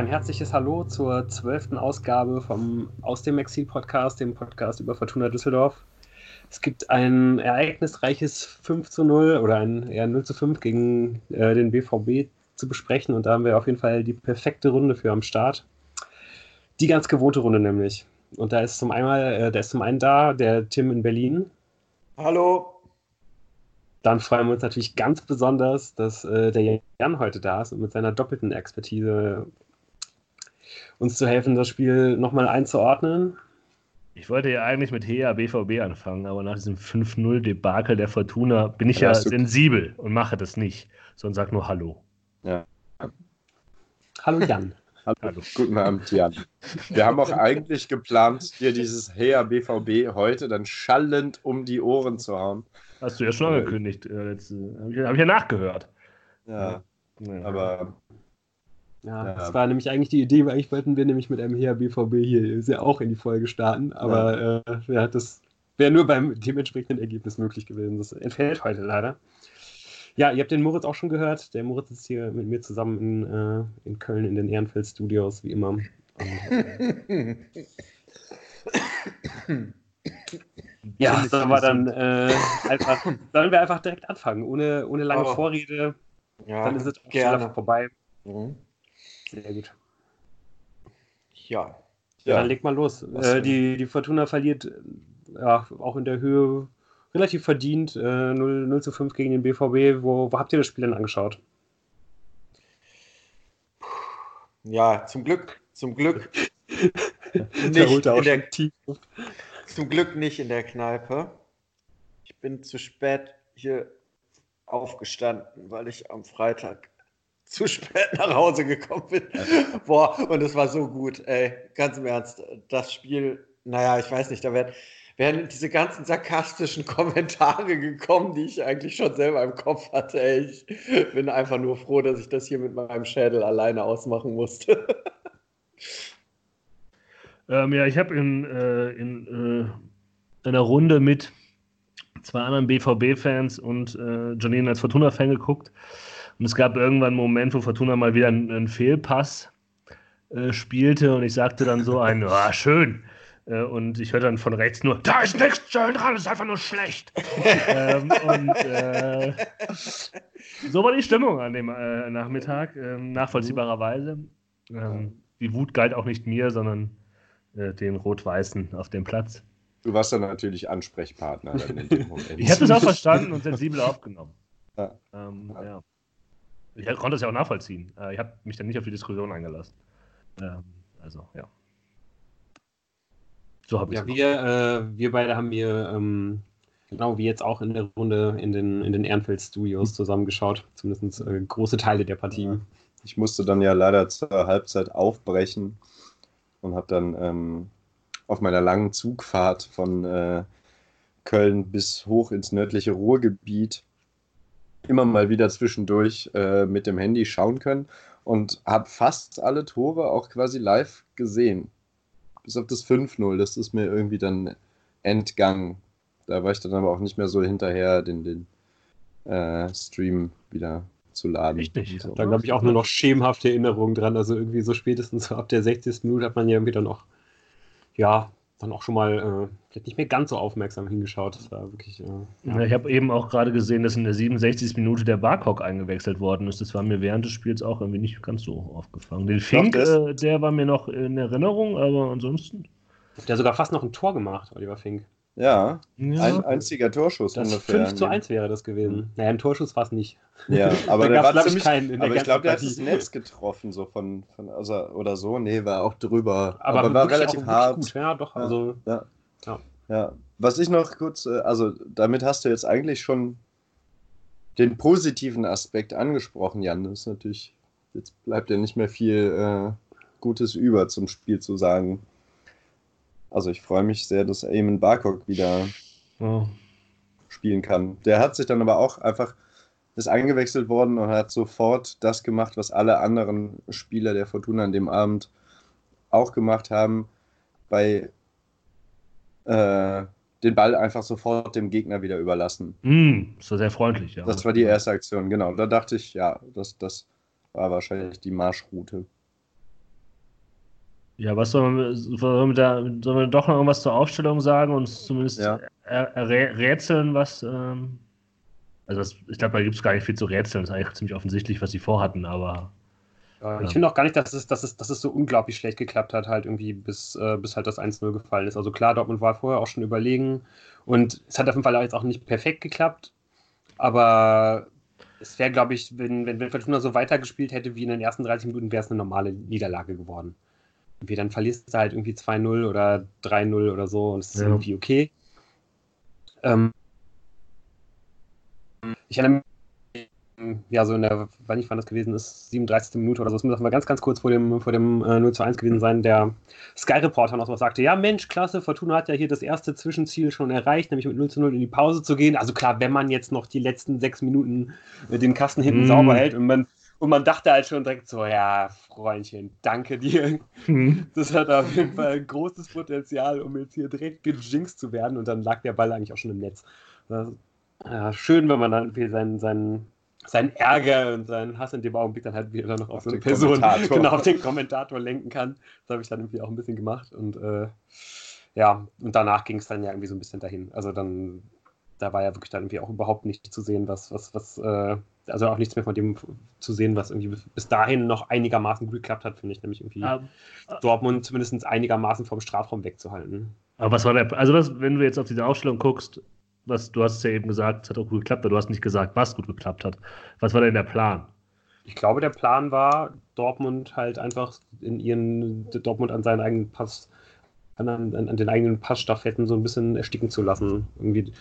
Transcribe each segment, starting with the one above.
ein herzliches Hallo zur 12. Ausgabe vom Aus dem Exil-Podcast, dem Podcast über Fortuna Düsseldorf. Es gibt ein ereignisreiches 5:0 oder ein eher 0:5 gegen den BVB zu besprechen und da haben wir auf jeden Fall die perfekte Runde für am Start. Die ganz gewohnte Runde nämlich. Und da ist zum einen da der Tim in Berlin. Hallo. Dann freuen wir uns natürlich ganz besonders, dass der Jan heute da ist und mit seiner doppelten Expertise uns zu helfen, das Spiel nochmal einzuordnen. Ich wollte ja eigentlich mit HEA BVB anfangen, aber nach diesem 5:0-Debakel der Fortuna bin ich ja sensibel und mache das nicht, sondern sag nur Hallo. Ja. Hallo Jan. Hallo. Guten Abend, Jan. Wir haben auch eigentlich geplant, dir dieses HEA BVB heute dann schallend um die Ohren zu hauen. Hast du ja schon angekündigt. Habe ich ja nachgehört. Ja. Aber... Ja, das war nämlich eigentlich die Idee, weil eigentlich wollten wir nämlich mit einem HEA BVB hier ja auch in die Folge starten, aber das wäre nur beim dementsprechenden Ergebnis möglich gewesen. Das entfällt heute leider. Ja, ihr habt den Moritz auch schon gehört. Der Moritz ist hier mit mir zusammen in Köln in den Ehrenfeld Studios, wie immer. Und, ja, sollen wir einfach direkt anfangen, ohne lange Vorrede. Ja, dann ist es gerne vorbei. Mhm. Sehr gut. Ja. Dann leg mal los. Die Fortuna verliert auch in der Höhe relativ verdient 0:5 gegen den BVB. Wo habt ihr das Spiel denn angeschaut? Ja, zum Glück nicht in der Kneipe. Ich bin zu spät hier aufgestanden, weil ich am Freitag zu spät nach Hause gekommen bin. Boah, und es war so gut, ey. Ganz im Ernst. Das Spiel, naja, ich weiß nicht, da wären diese ganzen sarkastischen Kommentare gekommen, die ich eigentlich schon selber im Kopf hatte. Ey. Ich bin einfach nur froh, dass ich das hier mit meinem Schädel alleine ausmachen musste. Ich habe in einer Runde mit zwei anderen BVB-Fans und Janine als Fortuna-Fan geguckt. Und es gab irgendwann einen Moment, wo Fortuna mal wieder einen Fehlpass spielte und ich sagte dann so schön. Und ich hörte dann von rechts nur, da ist nichts schön dran, das ist einfach nur schlecht. So war die Stimmung an dem Nachmittag, nachvollziehbarerweise. Die Wut galt auch nicht mir, sondern den Rot-Weißen auf dem Platz. Du warst dann natürlich Ansprechpartner dann in dem Moment. Ich habe das auch verstanden und sensibel aufgenommen. Ja. Ich konnte das ja auch nachvollziehen. Ich habe mich dann nicht auf die Diskussion eingelassen. So habe ich es. Wir beide haben hier, genau wie jetzt auch in der Runde in den Ehrenfeld-Studios zusammengeschaut. Zumindest große Teile der Partie. Ja. Ich musste dann ja leider zur Halbzeit aufbrechen und habe dann auf meiner langen Zugfahrt von Köln bis hoch ins nördliche Ruhrgebiet immer mal wieder zwischendurch mit dem Handy schauen können und habe fast alle Tore auch quasi live gesehen. Bis auf das 5:0, das ist mir irgendwie dann entgangen. Da war ich dann aber auch nicht mehr so hinterher, den Stream wieder zu laden. Richtig. So. Da glaube ich auch nur noch schemenhafte Erinnerungen dran. Also irgendwie so spätestens ab der 60. Minute hat man ja irgendwie dann auch schon mal vielleicht nicht mehr ganz so aufmerksam hingeschaut. Das war wirklich. Ich habe eben auch gerade gesehen, dass in der 67. Minute der Barkok eingewechselt worden ist. Das war mir während des Spiels auch irgendwie nicht ganz so aufgefallen. Den Fink, der war mir noch in Erinnerung, aber ansonsten. Der hat sogar fast noch ein Tor gemacht, Oliver Fink. Ja. Ein einziger Torschuss das ungefähr. 5:1 wäre das gewesen. Naja, ein Torschuss war es nicht. Ja, aber der war ziemlich, aber ich glaube, der hat das Netz getroffen, so von oder so. Nee, war auch drüber. Aber war relativ hart. Gut. Ja, doch. Also, ja. Was ich noch kurz, damit hast du jetzt eigentlich schon den positiven Aspekt angesprochen, Jan. Das ist natürlich, jetzt bleibt ja nicht mehr viel Gutes über zum Spiel zu sagen. Also ich freue mich sehr, dass Eamon Barkok wieder spielen kann. Der hat sich dann aber auch ist eingewechselt worden und hat sofort das gemacht, was alle anderen Spieler der Fortuna an dem Abend auch gemacht haben, bei den Ball einfach sofort dem Gegner wieder überlassen. Das war sehr freundlich, ja. Das war die erste Aktion, genau. Da dachte ich, ja, das war wahrscheinlich die Marschroute. Ja, was sollen wir doch noch irgendwas zur Aufstellung sagen und zumindest Ja. rätseln, was. Ich glaube, da gibt es gar nicht viel zu rätseln. Das ist eigentlich ziemlich offensichtlich, was sie vorhatten, aber. Ja, ich finde auch gar nicht, dass es so unglaublich schlecht geklappt hat, halt irgendwie, bis halt das 1-0 gefallen ist. Also klar, Dortmund war vorher auch schon überlegen und es hat auf jeden Fall jetzt auch nicht perfekt geklappt, aber es wäre, glaube ich, wenn Fortuna so weitergespielt hätte wie in den ersten 30 Minuten, wäre es eine normale Niederlage geworden. Irgendwie dann verlierst du halt irgendwie 2-0 oder 3-0 oder so und es ist irgendwie okay. Ich erinnere mich, ja, so wann das gewesen ist, 37. Minute oder so, es muss mal ganz, ganz kurz vor dem 0-1 gewesen sein, der Sky-Reporter noch so sagte, ja Mensch, klasse, Fortuna hat ja hier das erste Zwischenziel schon erreicht, nämlich mit 0-0 in die Pause zu gehen. Also klar, wenn man jetzt noch die letzten 6 Minuten den Kasten hinten sauber hält und man dachte halt schon direkt so, ja, Freundchen, danke dir. Das hat auf jeden Fall ein großes Potenzial, um jetzt hier direkt gejinxt zu werden und dann lag der Ball eigentlich auch schon im Netz. Ja, schön, wenn man dann irgendwie seinen Ärger und seinen Hass in dem Augenblick dann halt wieder noch auf so eine Person, genau, auf den Kommentator lenken kann. Das habe ich dann irgendwie auch ein bisschen gemacht und ja, und danach ging es dann ja irgendwie so ein bisschen dahin. Also dann, da war ja wirklich dann irgendwie auch überhaupt nichts zu sehen, also auch nichts mehr von dem zu sehen, was irgendwie bis dahin noch einigermaßen gut geklappt hat, finde ich, nämlich irgendwie Dortmund zumindest einigermaßen vom Strafraum wegzuhalten. Aber was war wenn du jetzt auf diese Aufstellung guckst, du hast es ja eben gesagt, es hat auch gut geklappt, aber du hast nicht gesagt, was gut geklappt hat. Was war denn der Plan? Ich glaube, der Plan war, Dortmund halt einfach Dortmund an seinen eigenen Pass, an den eigenen Passstaffetten so ein bisschen ersticken zu lassen. Irgendwie,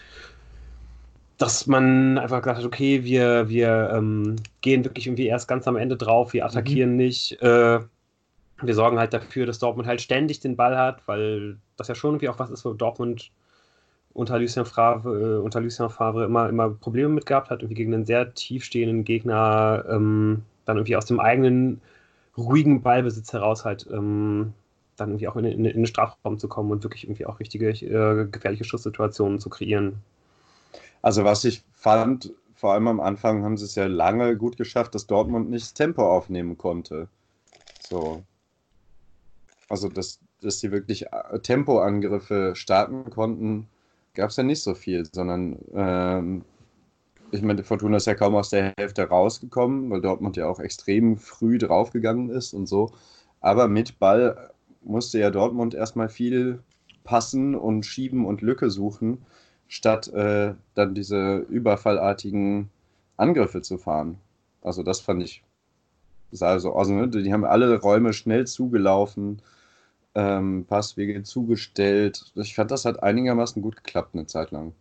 dass man einfach gesagt hat, okay, wir gehen wirklich irgendwie erst ganz am Ende drauf, wir attackieren nicht, wir sorgen halt dafür, dass Dortmund halt ständig den Ball hat, weil das ja schon irgendwie auch was ist, wo Dortmund unter Lucien Favre immer Probleme mit gehabt hat, irgendwie gegen einen sehr tiefstehenden Gegner dann irgendwie aus dem eigenen ruhigen Ballbesitz heraus halt dann irgendwie auch in den Strafraum zu kommen und wirklich irgendwie auch richtige gefährliche Schusssituationen zu kreieren. Also was ich fand, vor allem am Anfang haben sie es ja lange gut geschafft, dass Dortmund nicht das Tempo aufnehmen konnte. So. Also dass sie wirklich Tempoangriffe starten konnten, gab es ja nicht so viel, sondern ich meine, Fortuna ist ja kaum aus der Hälfte rausgekommen, weil Dortmund ja auch extrem früh draufgegangen ist und so. Aber mit Ball musste ja Dortmund erstmal viel passen und schieben und Lücke suchen, statt dann diese überfallartigen Angriffe zu fahren. Also das fand ich, sah so aus, ne? Die haben alle Räume schnell zugelaufen, Passwege zugestellt. Ich fand, das hat einigermaßen gut geklappt eine Zeit lang.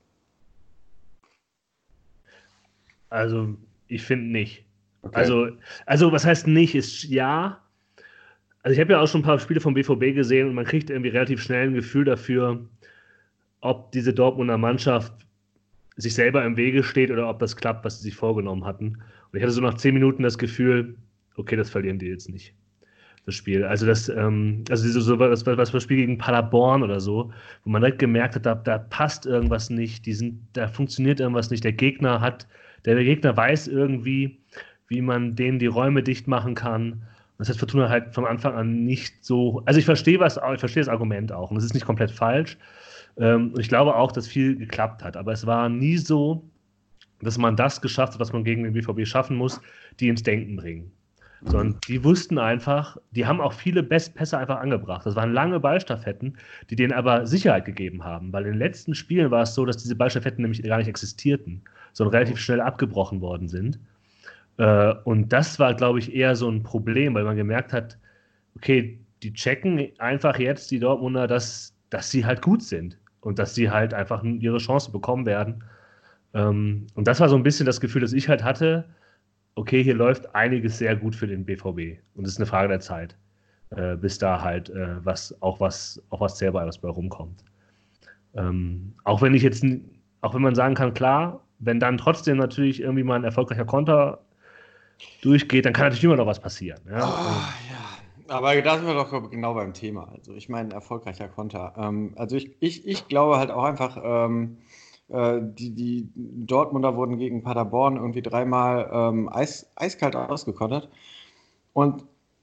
Also, ich finde nicht. Okay. Also, was heißt nicht, ist ja. Also, ich habe ja auch schon ein paar Spiele vom BVB gesehen und man kriegt irgendwie relativ schnell ein Gefühl dafür, ob diese Dortmunder Mannschaft sich selber im Wege steht oder ob das klappt, was sie sich vorgenommen hatten. Und ich hatte so nach 10 Minuten das Gefühl, okay, das verlieren die jetzt nicht, das Spiel. Also das Spiel gegen Paderborn oder so, wo man direkt gemerkt hat, da passt irgendwas nicht, da funktioniert irgendwas nicht. Der Gegner weiß irgendwie, wie man denen die Räume dicht machen kann. Und das hat Fortuna halt von Anfang an nicht so. Also ich verstehe das Argument auch und es ist nicht komplett falsch. Und ich glaube auch, dass viel geklappt hat. Aber es war nie so, dass man das geschafft hat, was man gegen den BVB schaffen muss, die ins Denken bringen. Sondern die wussten einfach, die haben auch viele Pässe einfach angebracht. Das waren lange Ballstaffetten, die denen aber Sicherheit gegeben haben. Weil in den letzten Spielen war es so, dass diese Ballstaffetten nämlich gar nicht existierten, sondern relativ schnell abgebrochen worden sind. Und das war, glaube ich, eher so ein Problem, weil man gemerkt hat, okay, die checken einfach jetzt, die Dortmunder, dass sie halt gut sind und dass sie halt einfach ihre Chance bekommen werden. Und das war so ein bisschen das Gefühl, das ich halt hatte, okay, hier läuft einiges sehr gut für den BVB. Und es ist eine Frage der Zeit, bis da halt was Zählbares bei rumkommt. Auch wenn man sagen kann, klar, wenn dann trotzdem natürlich irgendwie mal ein erfolgreicher Konter durchgeht, dann kann natürlich immer noch was passieren. Ja? Ja, aber da sind wir doch genau beim Thema. Also ich meine, erfolgreicher Konter. Also ich glaube halt auch einfach, die Dortmunder wurden gegen Paderborn irgendwie dreimal eiskalt ausgekontert. Und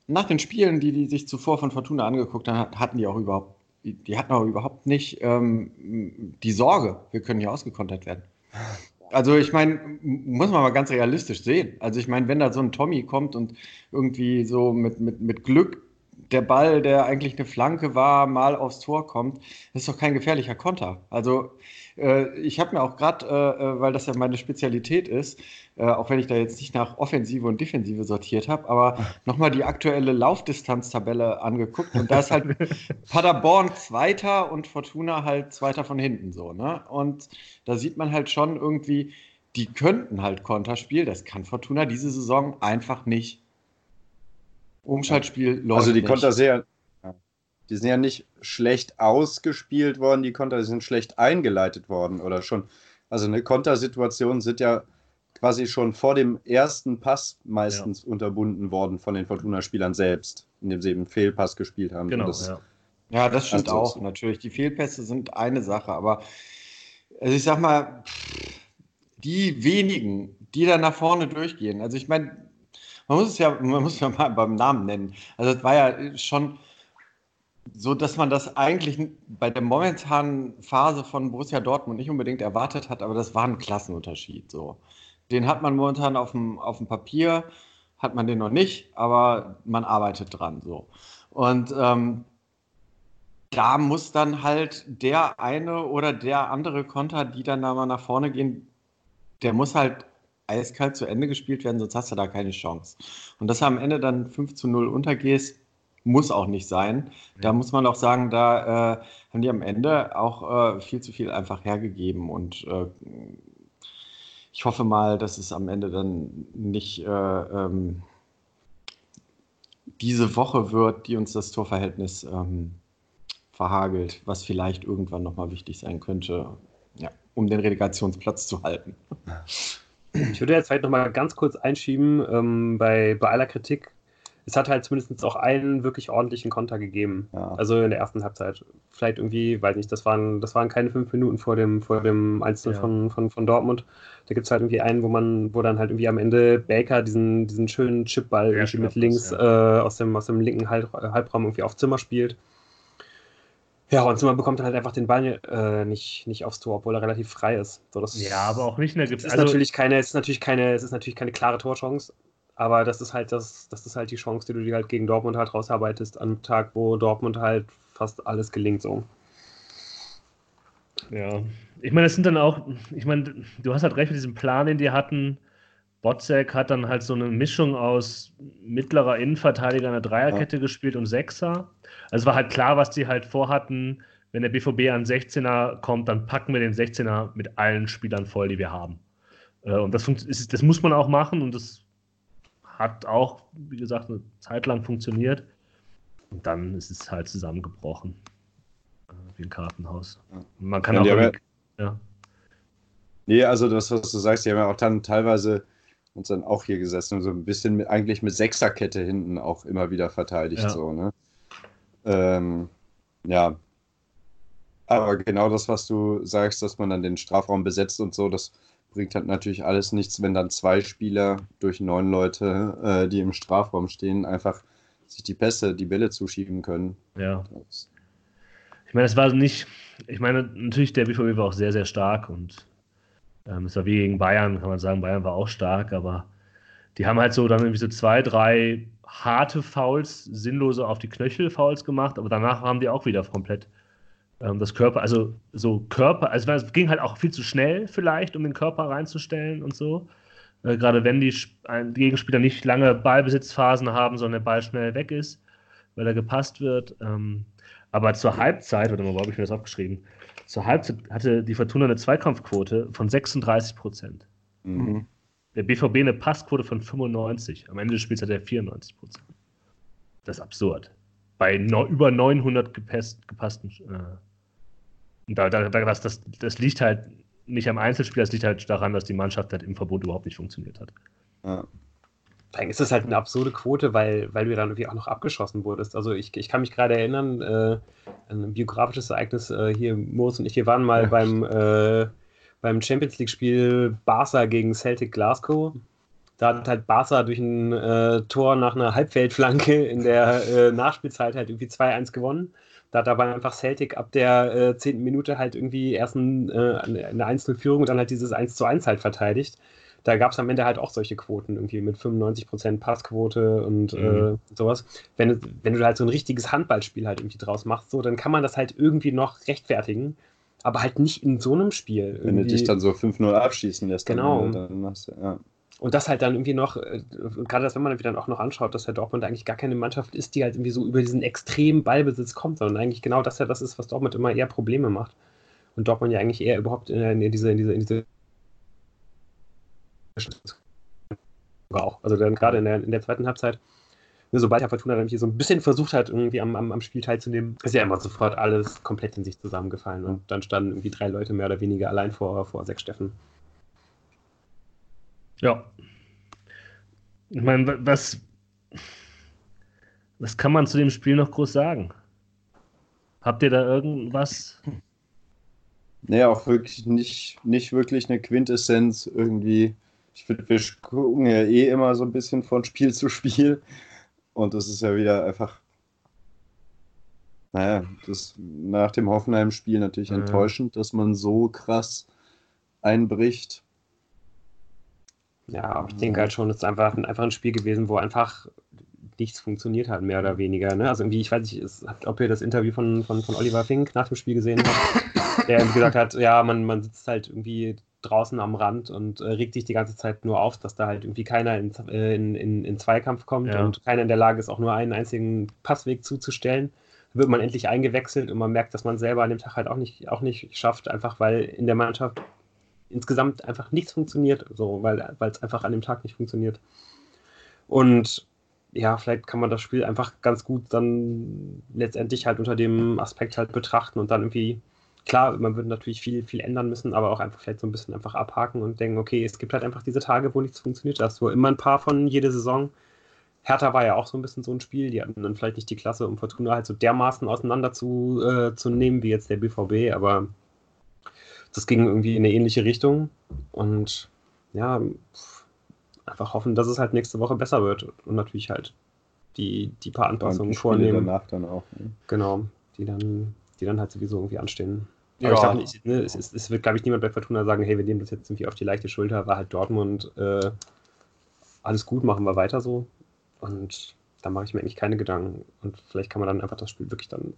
nach den Spielen, die sich zuvor von Fortuna angeguckt haben, hatten die hatten auch überhaupt nicht die Sorge, wir können hier ausgekontert werden. Also ich meine, muss man mal ganz realistisch sehen. Also ich meine, wenn da so ein Tommy kommt und irgendwie so mit Glück der Ball, der eigentlich eine Flanke war, mal aufs Tor kommt, das ist doch kein gefährlicher Konter. Also ich habe mir auch gerade, weil das ja meine Spezialität ist, auch wenn ich da jetzt nicht nach Offensive und Defensive sortiert habe, aber nochmal die aktuelle Laufdistanztabelle angeguckt und da ist halt Paderborn Zweiter und Fortuna halt Zweiter von hinten so, ne? Und da sieht man halt schon irgendwie, die könnten halt Konter spielen, das kann Fortuna diese Saison einfach nicht. Umschaltspiel läuft Also die nicht. Konter die sind ja nicht schlecht ausgespielt worden, die Konter sind schlecht eingeleitet worden oder schon. Also eine Kontersituation sind ja quasi schon vor dem ersten Pass meistens unterbunden worden von den Fortuna-Spielern selbst, indem sie eben einen Fehlpass gespielt haben. Genau, Ja, das stimmt auch, natürlich. Die Fehlpässe sind eine Sache, aber also ich sag mal, die wenigen, die da nach vorne durchgehen, also ich meine, man muss ja mal beim Namen nennen. Also es war ja schon so, dass man das eigentlich bei der momentanen Phase von Borussia Dortmund nicht unbedingt erwartet hat, aber das war ein Klassenunterschied. So. Den hat man momentan auf dem Papier, hat man den noch nicht, aber man arbeitet dran. So. Und da muss dann halt der eine oder der andere Konter, die dann da mal nach vorne gehen, der muss halt eiskalt zu Ende gespielt werden, sonst hast du da keine Chance. Und dass du am Ende dann 5-0 untergehst, muss auch nicht sein. Da muss man auch sagen, da haben die am Ende auch viel zu viel einfach hergegeben und ich hoffe mal, dass es am Ende dann nicht diese Woche wird, die uns das Torverhältnis verhagelt, was vielleicht irgendwann nochmal wichtig sein könnte, ja, um den Relegationsplatz zu halten. Ich würde jetzt vielleicht nochmal ganz kurz einschieben, bei aller Kritik, es hat halt zumindest auch einen wirklich ordentlichen Konter gegeben. Ja. Also in der ersten Halbzeit. Vielleicht irgendwie, weiß nicht, das waren keine 5 Minuten vor dem 1-0 von Dortmund. Da gibt es halt irgendwie einen, wo dann halt irgendwie am Ende Baker diesen schönen Chipball irgendwie mit links aus dem linken Halbraum irgendwie auf Zimmer spielt. Ja, und Zimmer bekommt dann halt einfach den Ball nicht aufs Tor, obwohl er relativ frei ist. So, aber auch nicht in der Es ist natürlich keine klare Torchance. Aber das ist halt die Chance, die du dir halt gegen Dortmund halt rausarbeitest, am Tag, wo Dortmund halt fast alles gelingt so. Ja, ich meine, du hast halt recht mit diesem Plan, den die hatten. Botzek hat dann halt so eine Mischung aus mittlerer Innenverteidiger in der Dreierkette gespielt und Sechser. Also es war halt klar, was die halt vorhatten, wenn der BVB an 16er kommt, dann packen wir den 16er mit allen Spielern voll, die wir haben. Und das muss man auch machen und das hat auch, wie gesagt, eine Zeit lang funktioniert. Und dann ist es halt zusammengebrochen. Wie ein Kartenhaus. Man kann Nee, also das, was du sagst, die haben ja auch dann teilweise uns dann auch hier gesessen und so ein bisschen eigentlich mit Sechserkette hinten auch immer wieder verteidigt. Ja. So, ne? Ja. Aber genau das, was du sagst, dass man dann den Strafraum besetzt und so, das bringt halt natürlich alles nichts, wenn dann 2 Spieler durch 9 Leute, die im Strafraum stehen, einfach sich die Bälle zuschieben können. Ja. Ich meine, natürlich, der BVB war auch sehr, sehr stark und es war wie gegen Bayern, kann man sagen, Bayern war auch stark, aber die haben halt so dann irgendwie so 2, 3 harte Fouls, sinnlose auf die Knöchel Fouls gemacht, aber danach haben die auch wieder komplett das Körper, also es ging halt auch viel zu schnell vielleicht, um den Körper reinzustellen und so. Gerade wenn die Gegenspieler nicht lange Ballbesitzphasen haben, sondern der Ball schnell weg ist, weil er gepasst wird. Aber zur Halbzeit, warte mal, wo habe ich mir das aufgeschrieben? Zur Halbzeit hatte die Fortuna eine Zweikampfquote von 36%. Mhm. Der BVB eine Passquote von 95%. Am Ende des Spiels hat er 94%. Das ist absurd. Bei über 900 gepassten. Das liegt halt nicht am Einzelspiel, das liegt halt daran, dass die Mannschaft halt im Verbund überhaupt nicht funktioniert hat. Ja. Dann ist das halt eine absurde Quote, weil du dann irgendwie auch noch abgeschossen wurdest. Also ich kann mich gerade erinnern, an ein biografisches Ereignis, hier Moritz und ich, wir waren mal beim Champions League-Spiel Barca gegen Celtic Glasgow. Da hat halt Barca durch ein Tor nach einer Halbfeldflanke in der Nachspielzeit halt irgendwie 2-1 gewonnen. Da hat aber einfach Celtic ab der 10. Minute halt irgendwie erst eine 1-0-Führung und dann halt dieses 1:1 halt verteidigt. Da gab es am Ende halt auch solche Quoten, irgendwie mit 95% Passquote und sowas. Wenn du halt so ein richtiges Handballspiel halt irgendwie draus machst, so, dann kann man das halt irgendwie noch rechtfertigen, aber halt nicht in so einem Spiel. Irgendwie. Wenn du dich dann so 5-0 abschießen lässt, genau. Dann hast du, ja. Und das halt dann irgendwie noch, gerade das, wenn man dann auch noch anschaut, dass halt Dortmund eigentlich gar keine Mannschaft ist, die halt irgendwie so über diesen extremen Ballbesitz kommt, sondern eigentlich genau das ja das ist, was Dortmund immer eher Probleme macht. Und Dortmund ja eigentlich eher überhaupt in diese auch. Also dann gerade in der zweiten Halbzeit, sobald der Fortuna dann irgendwie so ein bisschen versucht hat, irgendwie am Spiel teilzunehmen, ist ja immer sofort alles komplett in sich zusammengefallen. Und dann standen irgendwie 3 Leute mehr oder weniger allein vor 6 Steffen. Ja. Ich meine, was kann man zu dem Spiel noch groß sagen? Habt ihr da irgendwas? Nee, auch wirklich nicht wirklich eine Quintessenz irgendwie. Ich finde, wir gucken ja immer so ein bisschen von Spiel zu Spiel. Und das ist ja wieder einfach, das nach dem Hoffenheim-Spiel natürlich enttäuschend, dass man so krass einbricht. Ja, aber ich denke halt schon, es ist einfach ein Spiel gewesen, wo einfach nichts funktioniert hat, mehr oder weniger. Ne? Also irgendwie, ich weiß nicht, ob ihr das Interview von Oliver Fink nach dem Spiel gesehen habt, der gesagt hat, ja, man sitzt halt irgendwie draußen am Rand und regt sich die ganze Zeit nur auf, dass da halt irgendwie keiner in Zweikampf kommt und keiner in der Lage ist, auch nur einen einzigen Passweg zuzustellen. Da wird man endlich eingewechselt und man merkt, dass man selber an dem Tag halt auch nicht schafft, einfach weil in der Mannschaft insgesamt einfach nichts funktioniert, so, weil es einfach an dem Tag nicht funktioniert. Und ja, vielleicht kann man das Spiel einfach ganz gut dann letztendlich halt unter dem Aspekt halt betrachten und dann irgendwie, klar, man würde natürlich viel, viel ändern müssen, aber auch einfach vielleicht so ein bisschen einfach abhaken und denken, okay, es gibt halt einfach diese Tage, wo nichts funktioniert. Da hast du immer ein paar von jede Saison. Hertha war ja auch so ein bisschen so ein Spiel, die hatten dann vielleicht nicht die Klasse, um Fortuna halt so dermaßen auseinander zu nehmen, wie jetzt der BVB, aber das ging irgendwie in eine ähnliche Richtung und ja, einfach hoffen, dass es halt nächste Woche besser wird und natürlich halt die paar Anpassungen vornehmen. Danach dann auch. Ne? Genau, die dann halt sowieso irgendwie anstehen. Aber ich glaube nicht, es wird, glaube ich, niemand bei Fortuna sagen, hey, wir nehmen das jetzt irgendwie auf die leichte Schulter, war halt Dortmund, alles gut, machen wir weiter so. Und da mache ich mir eigentlich keine Gedanken. Und vielleicht kann man dann einfach das Spiel wirklich dann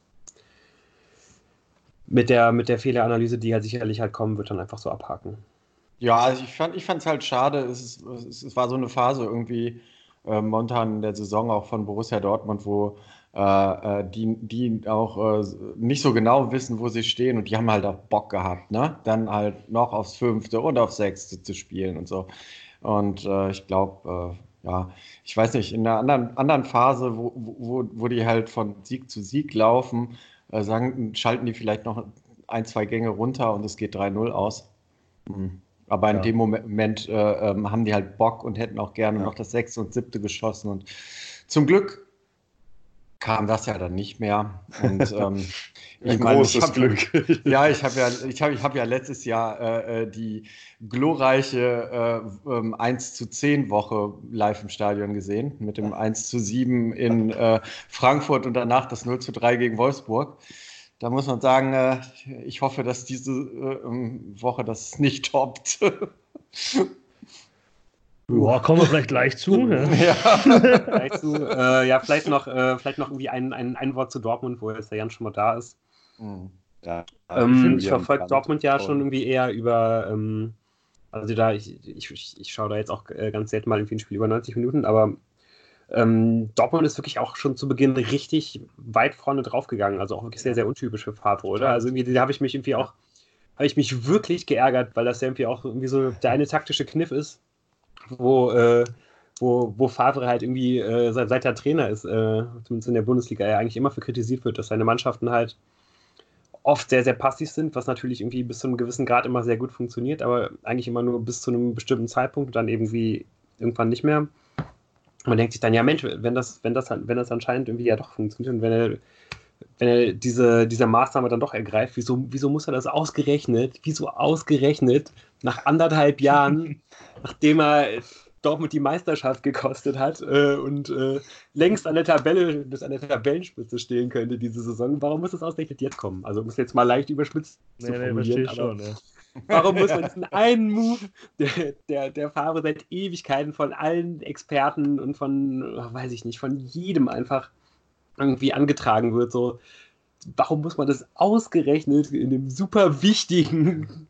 mit der Fehleranalyse, die halt sicherlich halt kommen wird, dann einfach so abhaken. Ja, also ich fand es halt schade. Es war so eine Phase irgendwie momentan in der Saison auch von Borussia Dortmund, wo die auch nicht so genau wissen, wo sie stehen und die haben halt auch Bock gehabt, ne? Dann halt noch aufs 5. und aufs 6. zu spielen und so. Und ich glaube, ich weiß nicht, in einer anderen Phase, wo die halt von Sieg zu Sieg laufen, schalten die vielleicht noch 1, 2 Gänge runter und es geht 3-0 aus. Aber in dem Moment haben die halt Bock und hätten auch gerne noch das 6. und 7. geschossen. Und zum Glück kam das ja dann nicht mehr. Und großes Glück. Ja, ich habe ja letztes Jahr die glorreiche 1:10 Woche live im Stadion gesehen, mit dem 1:7 in Frankfurt und danach das 0:3 gegen Wolfsburg. Da muss man sagen, ich hoffe, dass diese Woche das nicht toppt. Boah, kommen wir vielleicht gleich zu. Gleich zu. Vielleicht noch irgendwie ein Wort zu Dortmund, wo jetzt der Jan schon mal da ist. Ja, ich verfolge Dortmund ja schon irgendwie eher über, ich schaue da jetzt auch ganz selten mal irgendwie ein Spiel über 90 Minuten, aber Dortmund ist wirklich auch schon zu Beginn richtig weit vorne draufgegangen, also auch wirklich sehr, sehr untypisch für Favre, oder? Also irgendwie, da habe ich mich wirklich geärgert, weil das ja irgendwie auch irgendwie so der eine taktische Kniff ist, wo Favre halt irgendwie seit er Trainer ist, zumindest in der Bundesliga, ja eigentlich immer für kritisiert wird, dass seine Mannschaften halt oft sehr, sehr passiv sind, was natürlich irgendwie bis zu einem gewissen Grad immer sehr gut funktioniert, aber eigentlich immer nur bis zu einem bestimmten Zeitpunkt und dann irgendwie irgendwann nicht mehr. Man denkt sich dann, ja Mensch, wenn das anscheinend irgendwie ja doch funktioniert und wenn er diese Maßnahme dann doch ergreift, wieso muss er das ausgerechnet nach 1,5 Jahren, nachdem er Dortmund die Meisterschaft gekostet hat und längst an der Tabellenspitze stehen könnte diese Saison. Warum muss das ausgerechnet jetzt kommen? Also muss jetzt mal leicht überspitzt zu formulieren. Schon, ja. Warum muss man diesen einen Move, der Favre seit Ewigkeiten von allen Experten und von, weiß ich nicht, von jedem einfach irgendwie angetragen wird, so, warum muss man das ausgerechnet in dem super wichtigen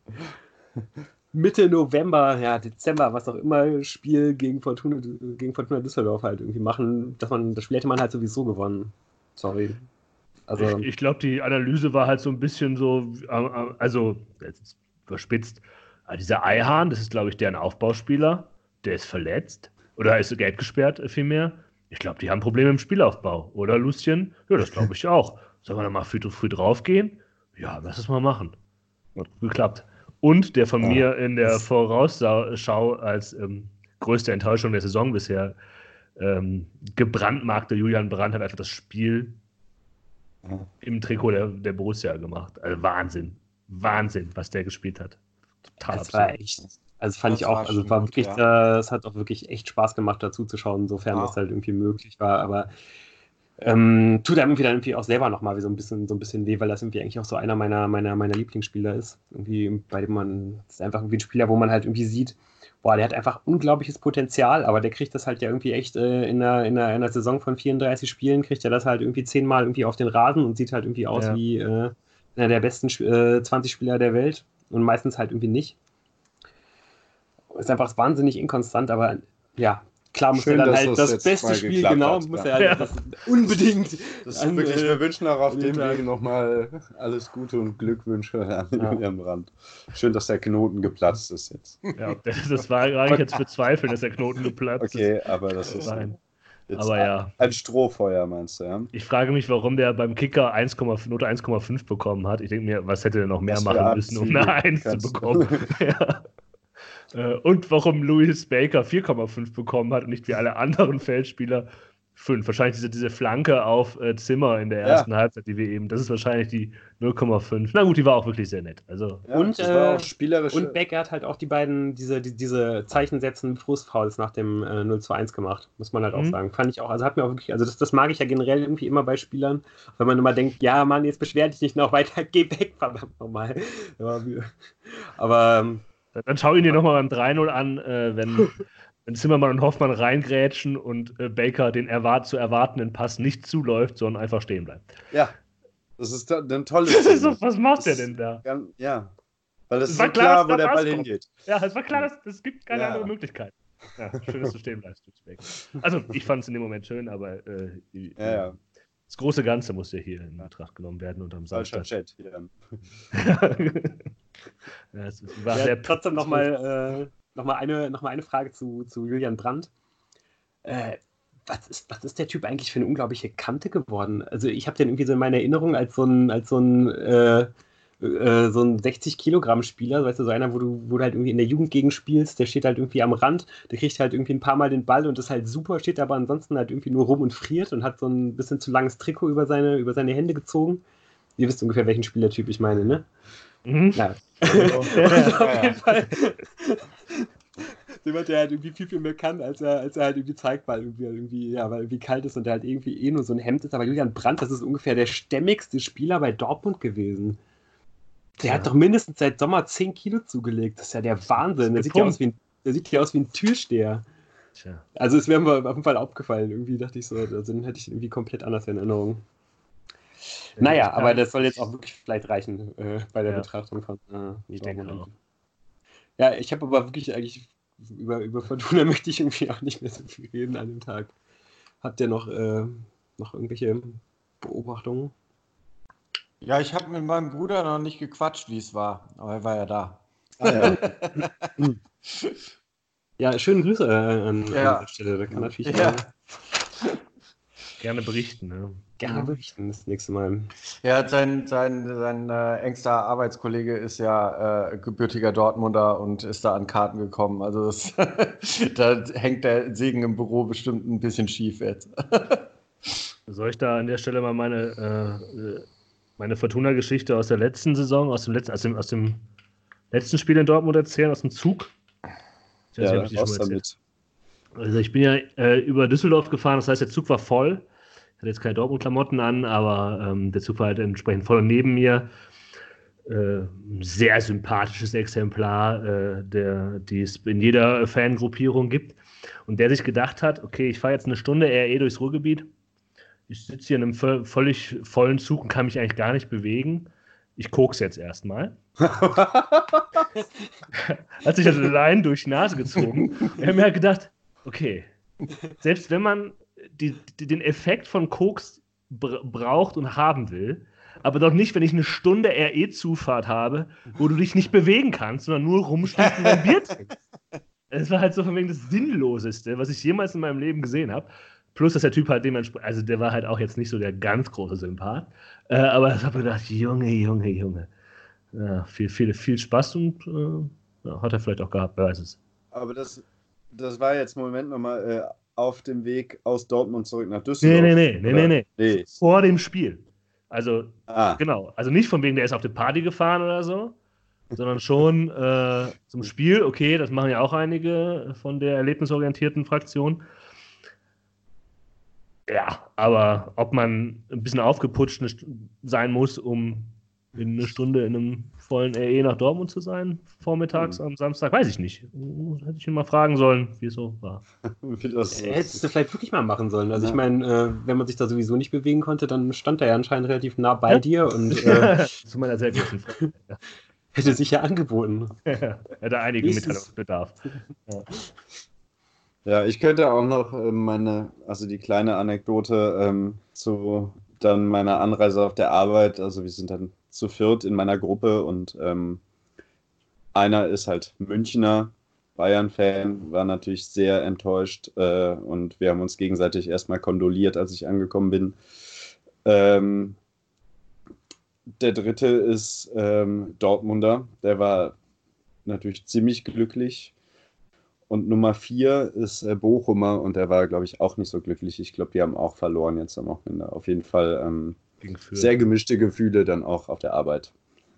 Mitte November, ja, Dezember, was auch immer, Spiel gegen Fortuna Düsseldorf halt irgendwie machen, das Spiel hätte man halt sowieso gewonnen. Sorry. Also, ich glaube, die Analyse war halt so ein bisschen so, also, jetzt überspitzt, dieser Eihahn, das ist, glaube ich, deren Aufbauspieler, der ist verletzt oder ist gelb gesperrt vielmehr. Ich glaube, die haben Probleme im Spielaufbau, oder, Lucien? Ja, das glaube ich auch. Sollen wir da mal früh draufgehen? Ja, lass es mal machen. Hat geklappt. Und der von mir in der Vorausschau als größte Enttäuschung der Saison bisher gebrandmarkte Julian Brandt hat einfach das Spiel im Trikot der Borussia gemacht. Also Wahnsinn, was der gespielt hat. Total das war echt, also fand ich auch, also war wirklich, es hat auch wirklich echt Spaß gemacht, dazu zu schauen, sofern das halt irgendwie möglich war, aber tut einem irgendwie dann irgendwie auch selber nochmal so ein bisschen weh, weil das irgendwie eigentlich auch so einer meiner Lieblingsspieler ist. Irgendwie, bei dem das ist einfach irgendwie ein Spieler, wo man halt irgendwie sieht, boah, der hat einfach unglaubliches Potenzial, aber der kriegt das halt ja irgendwie echt in einer Saison von 34 Spielen, kriegt er das halt irgendwie 10-mal irgendwie auf den Rasen und sieht halt irgendwie aus wie einer der besten 20 Spieler der Welt und meistens halt irgendwie nicht. Ist einfach wahnsinnig inkonstant, aber ja, klar muss er dann halt das beste Spiel, genau, muss er halt das unbedingt. Das ist wirklich, wir wünschen auch auf dem Wege nochmal alles Gute und Glückwünsche an Julian Brandt. Schön, dass der Knoten geplatzt ist jetzt. Ja, das war eigentlich jetzt bezweifeln, dass der Knoten geplatzt ist. Okay, aber das ist jetzt aber ein Strohfeuer, meinst du, ja? Ich frage mich, warum der beim Kicker Note 1,5 bekommen hat. Ich denke mir, was hätte er noch mehr machen müssen, um eine 1 zu bekommen? Ja. Und warum Louis Baker 4,5 bekommen hat und nicht wie alle anderen Feldspieler 5. Wahrscheinlich diese Flanke auf Zimmer in der ersten Halbzeit, die wir eben, das ist wahrscheinlich die 0,5. Na gut, die war auch wirklich sehr nett. Also, und Baker hat halt auch die beiden, diese Zeichensätzen Frustfouls nach dem 0:1 gemacht, muss man halt auch sagen. Fand ich auch, also hat mir auch wirklich, also das mag ich ja generell irgendwie immer bei Spielern, wenn man immer denkt, ja Mann, jetzt beschwer dich nicht noch weiter, geh weg, verdammt nochmal. Aber dann schau ihn dir nochmal beim 3:0 an, wenn Zimmermann und Hoffmann reingrätschen und Baker den zu erwartenden Pass nicht zuläuft, sondern einfach stehen bleibt. Ja, das ist ein tolles Szene. Was macht der denn da? Ja, weil es ist so klar, wo der Ball hingeht. Ja, es war klar, es gibt keine andere Möglichkeit. Ja, schön, dass du stehen bleibst. Also, ich fand es in dem Moment schön, aber das große Ganze muss ja hier in Betracht genommen werden und am Samstag. Chat hier. Ja, es war sehr trotzdem nochmal eine Frage zu Julian Brandt. Was ist der Typ eigentlich für eine unglaubliche Kante geworden? Also ich habe den irgendwie so in meiner Erinnerung als so ein 60-Kilogramm-Spieler, weißt du, so einer, wo du halt irgendwie in der Jugend gegen spielst, der steht halt irgendwie am Rand, der kriegt halt irgendwie ein paar Mal den Ball und ist halt super, steht aber ansonsten halt irgendwie nur rum und friert und hat so ein bisschen zu langes Trikot über seine Hände gezogen. Ihr wisst ungefähr, welchen Spielertyp ich meine, ne? Mhm. Ja. Auf jeden Fall. Jemand, der halt irgendwie viel mehr kann, als er halt irgendwie zeigt, weil irgendwie kalt ist und der halt irgendwie nur so ein Hemd ist. Aber Julian Brandt, das ist ungefähr der stämmigste Spieler bei Dortmund gewesen. Der hat doch mindestens seit Sommer 10 Kilo zugelegt. Das ist ja der Wahnsinn. Der sieht ja aus wie ein Türsteher. Tja. Also es wäre mir auf jeden Fall aufgefallen. Irgendwie dachte ich so, also den hätte ich irgendwie komplett anders in Erinnerung. Naja, aber das soll jetzt auch wirklich vielleicht reichen bei der Betrachtung von ich denke auch. Ja, ich habe aber wirklich eigentlich über Fortuna möchte ich irgendwie auch nicht mehr so viel reden an dem Tag. Habt ihr noch irgendwelche Beobachtungen? Ja, ich habe mit meinem Bruder noch nicht gequatscht, wie es war, aber er war ja da. Ja, schöne Grüße an der Stelle. Da kann natürlich gerne berichten. Ne? Gerne berichten das nächste Mal. Ja, sein engster Arbeitskollege ist ja gebürtiger Dortmunder und ist da an Karten gekommen. Also da hängt der Segen im Büro bestimmt ein bisschen schief jetzt. Soll ich da an der Stelle mal meine Fortuna-Geschichte aus der letzten Saison, aus dem letzten Spiel in Dortmund erzählen, aus dem Zug? Ich weiß nicht, ob ich die schon erzählt. Also ich bin ja über Düsseldorf gefahren, das heißt, der Zug war voll. Ich hatte jetzt keine Dortmund-Klamotten an, aber der Zug war halt entsprechend voll. Und neben mir ein sehr sympathisches Exemplar, die es in jeder Fangruppierung gibt. Und der sich gedacht hat, okay, ich fahre jetzt eine Stunde RE durchs Ruhrgebiet. Ich sitze hier in einem völlig vollen Zug und kann mich eigentlich gar nicht bewegen. Ich kokse jetzt erstmal. Hat sich das allein durch die Nase gezogen. Er hat mir halt gedacht, okay, selbst wenn man den Effekt von Koks braucht und haben will, aber doch nicht, wenn ich eine Stunde RE-Zufahrt habe, wo du dich nicht bewegen kannst, sondern nur rumstehst und ein Bier trinkst. Es war halt so von wegen das Sinnloseste, was ich jemals in meinem Leben gesehen habe. Plus, dass der Typ halt dementsprechend, also der war halt auch jetzt nicht so der ganz große Sympath. Aber ich habe gedacht, Junge. Ja, viel Spaß und hat er vielleicht auch gehabt, wer weiß es. Aber das war jetzt im Moment nochmal auf dem Weg aus Dortmund zurück nach Düsseldorf. Nee. Vor dem Spiel. Also, genau. Also nicht von wegen, der ist auf die Party gefahren oder so, sondern schon zum Spiel. Okay, das machen ja auch einige von der erlebnisorientierten Fraktion. Ja, aber ob man ein bisschen aufgeputscht sein muss, um in eine Stunde in einem vollen RE nach Dortmund zu sein, vormittags am Samstag, weiß ich nicht. Hätte ich ihn mal fragen sollen, wie es so war. Hättest du vielleicht wirklich mal machen sollen. Also ich meine, wenn man sich da sowieso nicht bewegen konnte, dann stand er ja anscheinend relativ nah bei dir und zu meiner sehr guten Frage. Hätte sich ja angeboten. Hätte einigen Mitteilungsbedarf. Ja, ich könnte auch noch die kleine Anekdote zu dann meiner Anreise auf der Arbeit. Also wir sind dann zu viert in meiner Gruppe und einer ist halt Münchner, Bayern-Fan, war natürlich sehr enttäuscht und wir haben uns gegenseitig erstmal kondoliert, als ich angekommen bin. Der dritte ist Dortmunder, der war natürlich ziemlich glücklich. Und Nummer 4 ist Bochumer und der war, glaube ich, auch nicht so glücklich. Ich glaube, die haben auch verloren jetzt am Wochenende. Auf jeden Fall sehr gemischte Gefühle dann auch auf der Arbeit.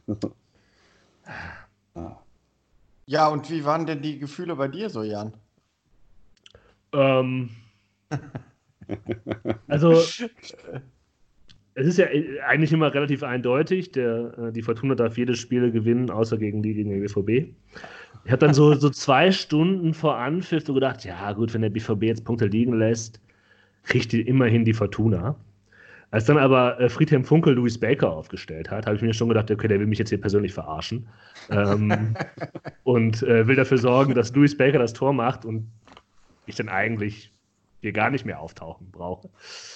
Ja, und wie waren denn die Gefühle bei dir so, Jan? Also, es ist ja eigentlich immer relativ eindeutig. Die Fortuna darf jedes Spiel gewinnen, außer gegen den BVB. Ich habe dann so 2 Stunden vor Anpfiff so gedacht, ja gut, wenn der BVB jetzt Punkte liegen lässt, kriegt die immerhin die Fortuna. Als dann aber Friedhelm Funkel Louis Baker aufgestellt hat, habe ich mir schon gedacht, okay, der will mich jetzt hier persönlich verarschen. Und will dafür sorgen, dass Louis Baker das Tor macht und ich dann eigentlich hier gar nicht mehr auftauchen brauche.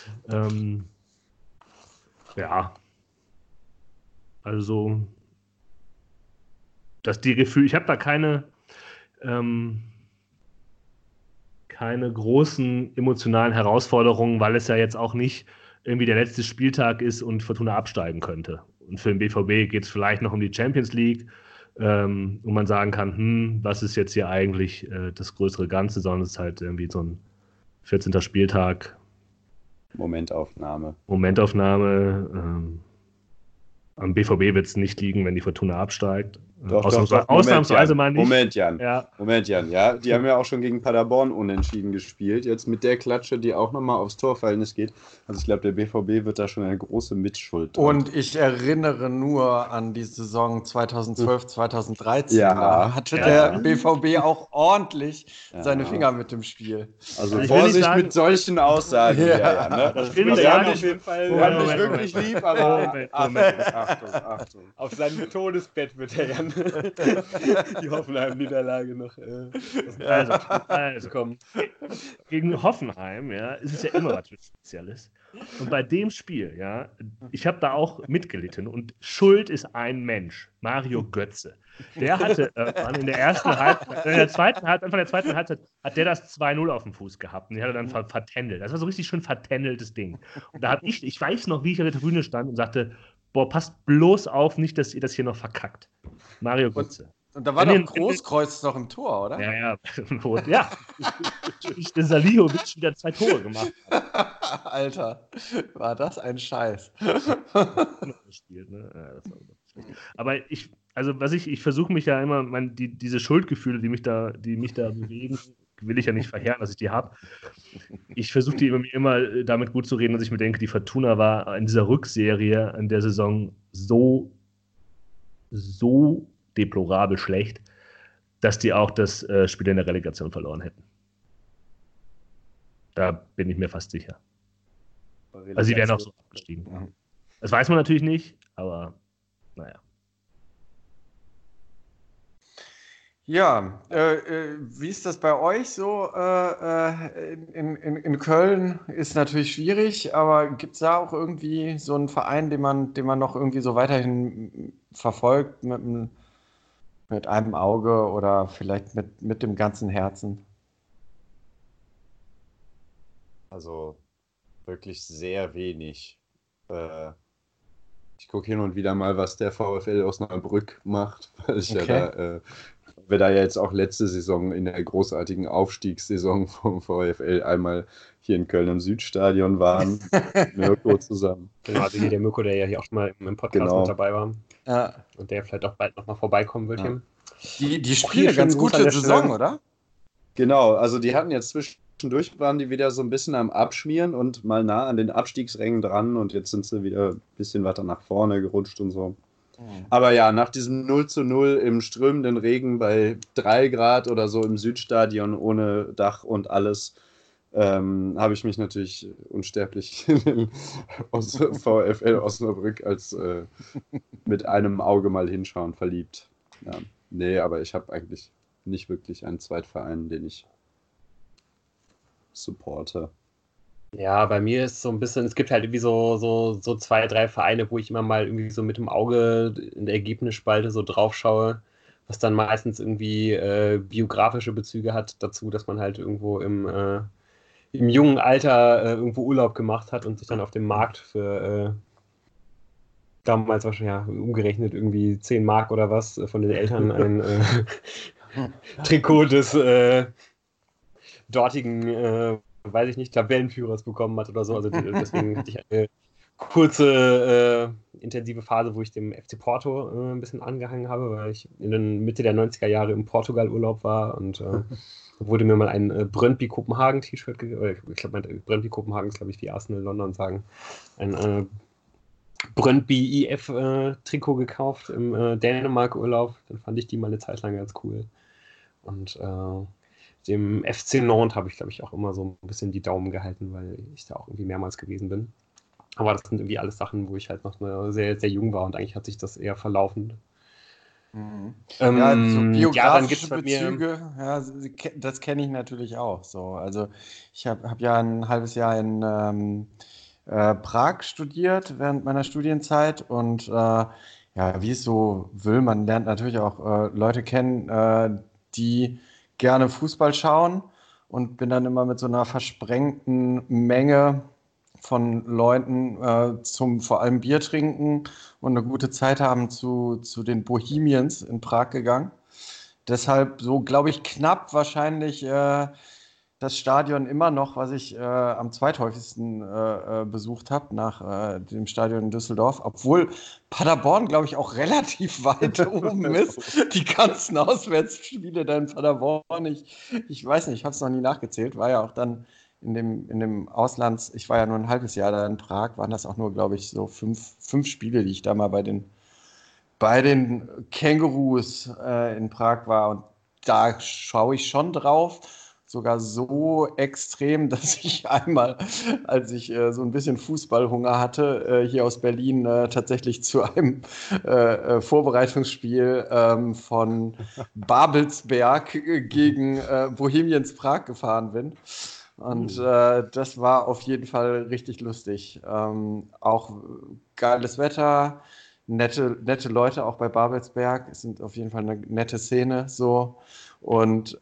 Ja. Also ich habe da keine großen emotionalen Herausforderungen, weil es ja jetzt auch nicht irgendwie der letzte Spieltag ist und Fortuna absteigen könnte. Und für den BVB geht es vielleicht noch um die Champions League, wo man sagen kann, was ist jetzt hier eigentlich das größere Ganze, sondern es ist halt irgendwie so ein 14. Spieltag. Momentaufnahme. Am BVB wird es nicht liegen, wenn die Fortuna absteigt. Ausnahmsweise mal nicht. Moment, Jan. Ja. Ja. Die haben ja auch schon gegen Paderborn unentschieden gespielt. Jetzt mit der Klatsche, die auch nochmal aufs Torverhältnis geht. Also ich glaube, der BVB wird da schon eine große Mitschuld. Und ich erinnere nur an die Saison 2012, 2013. Ja. Da hatte der BVB auch ordentlich seine Finger mit dem Spiel. Also Vorsicht mit solchen Aussagen. Ja. Ne? Das will ich sagen. Auf jeden Fall nicht wirklich lieb, aber Achtung. Auf seinem Todesbett wird er Jan die Hoffenheim-Niederlage noch also kommen. Gegen Hoffenheim, ja, ist es ja immer was Spezielles. Und bei dem Spiel, ja, ich habe da auch mitgelitten und schuld ist ein Mensch, Mario Götze. Der hatte in der ersten Halbzeit, Anfang der zweiten Halbzeit, hat der das 2-0 auf dem Fuß gehabt und die hat er dann vertändelt. Das war so richtig schön vertändeltes Ding. Und da habe ich weiß noch, wie ich auf der Tribüne stand und sagte, boah, passt bloß auf, nicht, dass ihr das hier noch verkackt. Mario Götze. Und da war doch Großkreuz noch im Tor, oder? Ja. Der Salihowitsch wieder 2 Tore gemacht hat. Alter, war das ein Scheiß. Aber ich versuche mich ja immer, diese Schuldgefühle, die mich da bewegen, will ich ja nicht verheeren, dass ich die habe. Ich versuche die immer damit gut zu reden, dass ich mir denke, die Fortuna war in dieser Rückserie in der Saison so deplorabel schlecht, dass die auch das Spiel in der Relegation verloren hätten. Da bin ich mir fast sicher. Also sie wären auch so abgestiegen. Ja. Das weiß man natürlich nicht, aber naja. Ja, wie ist das bei euch so in Köln? Ist natürlich schwierig, aber gibt es da auch irgendwie so einen Verein, den man noch irgendwie so weiterhin verfolgt mit einem Auge oder vielleicht mit dem ganzen Herzen? Also wirklich sehr wenig. Ich gucke hin und wieder mal, was der VfL Osnabrück macht, weil ich wir da ja jetzt auch letzte Saison in der großartigen Aufstiegssaison vom VfL einmal hier in Köln im Südstadion waren, mit Mirko zusammen. Genau, also hier der Mirko, der ja hier auch schon mal im Podcast mit dabei war. Ja. Und der vielleicht auch bald nochmal vorbeikommen wird. Ja. Die spielen eine ganz gute Saison, oder? Genau, also die hatten jetzt zwischendurch, waren die wieder so ein bisschen am Abschmieren und mal nah an den Abstiegsrängen dran und jetzt sind sie wieder ein bisschen weiter nach vorne gerutscht und so. Aber ja, nach diesem 0:0 im strömenden Regen bei 3 Grad oder so im Südstadion ohne Dach und alles, habe ich mich natürlich unsterblich in den VfL Osnabrück als mit einem Auge mal hinschauen verliebt. Ja. Nee, aber ich habe eigentlich nicht wirklich einen Zweitverein, den ich supporte. Ja, bei mir ist so ein bisschen, es gibt halt irgendwie so 2, 3 Vereine, wo ich immer mal irgendwie so mit dem Auge in der Ergebnisspalte so drauf schaue, was dann meistens irgendwie biografische Bezüge hat dazu, dass man halt irgendwo im jungen Alter irgendwo Urlaub gemacht hat und sich dann auf dem Markt für damals wahrscheinlich umgerechnet irgendwie 10 Mark oder was von den Eltern ein Trikot des dortigen weiß ich nicht, Tabellenführers bekommen hat oder so. Also deswegen hatte ich eine kurze, intensive Phase, wo ich dem FC Porto ein bisschen angehangen habe, weil ich in der Mitte der 90er Jahre im Portugal-Urlaub war und wurde mir mal ein Brøndby Kopenhagen-T-Shirt gegeben. Ich glaube, Brøndby Kopenhagen ist, glaube ich, wie Arsenal London sagen. Ein Brøndby IF-Trikot gekauft im Dänemark-Urlaub. Dann fand ich die mal eine Zeit lang ganz cool. Und dem FC Nantes habe ich, glaube ich, auch immer so ein bisschen die Daumen gehalten, weil ich da auch irgendwie mehrmals gewesen bin. Aber das sind irgendwie alles Sachen, wo ich halt noch sehr, sehr jung war und eigentlich hat sich das eher verlaufen. Mhm. Ja, so biografische Bezüge, ja, das kenne ich natürlich auch. So. Also ich habe ja ein halbes Jahr in Prag studiert während meiner Studienzeit und ja, wie es so will, man lernt natürlich auch Leute kennen, die gerne Fußball schauen und bin dann immer mit so einer versprengten Menge von Leuten zum vor allem Bier trinken und eine gute Zeit haben zu den Bohemians in Prag gegangen. Deshalb so, glaube ich, knapp wahrscheinlich das Stadion immer noch, was ich am zweithäufigsten besucht habe, nach dem Stadion in Düsseldorf, obwohl Paderborn, glaube ich, auch relativ weit oben ist. Die ganzen Auswärtsspiele da in Paderborn, ich weiß nicht, ich habe es noch nie nachgezählt, war ja auch dann in dem Auslands, ich war ja nur ein halbes Jahr da in Prag, waren das auch nur, glaube ich, so fünf Spiele, die ich da mal bei den Kängurus in Prag war und da schaue ich schon drauf. Sogar so extrem, dass ich einmal, als ich so ein bisschen Fußballhunger hatte, hier aus Berlin tatsächlich zu einem Vorbereitungsspiel von Babelsberg gegen Bohemians Prag gefahren bin. Und das war auf jeden Fall richtig lustig. Auch geiles Wetter, nette Leute auch bei Babelsberg. Es sind auf jeden Fall eine nette Szene so. Und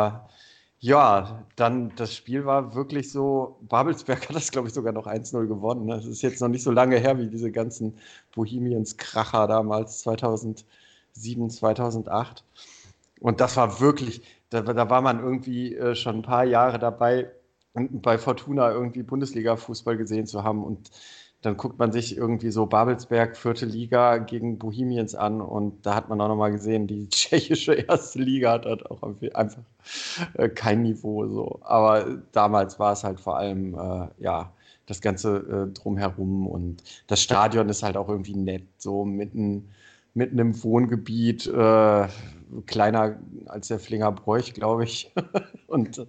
ja, dann das Spiel war wirklich so, Babelsberg hat das, glaube ich, sogar noch 1:0 gewonnen. Das ist jetzt noch nicht so lange her wie diese ganzen Bohemians-Kracher damals, 2007, 2008. Und das war wirklich, da war man irgendwie schon ein paar Jahre dabei, bei Fortuna irgendwie Bundesliga-Fußball gesehen zu haben. Und dann guckt man sich irgendwie so Babelsberg, 4. Liga gegen Bohemians an und da hat man auch nochmal gesehen, die tschechische 1. Liga hat halt auch einfach kein Niveau so. Aber damals war es halt vor allem, das Ganze drumherum und das Stadion ist halt auch irgendwie nett, so mitten im Wohngebiet, kleiner als der Flingerbräuch, glaube ich. Und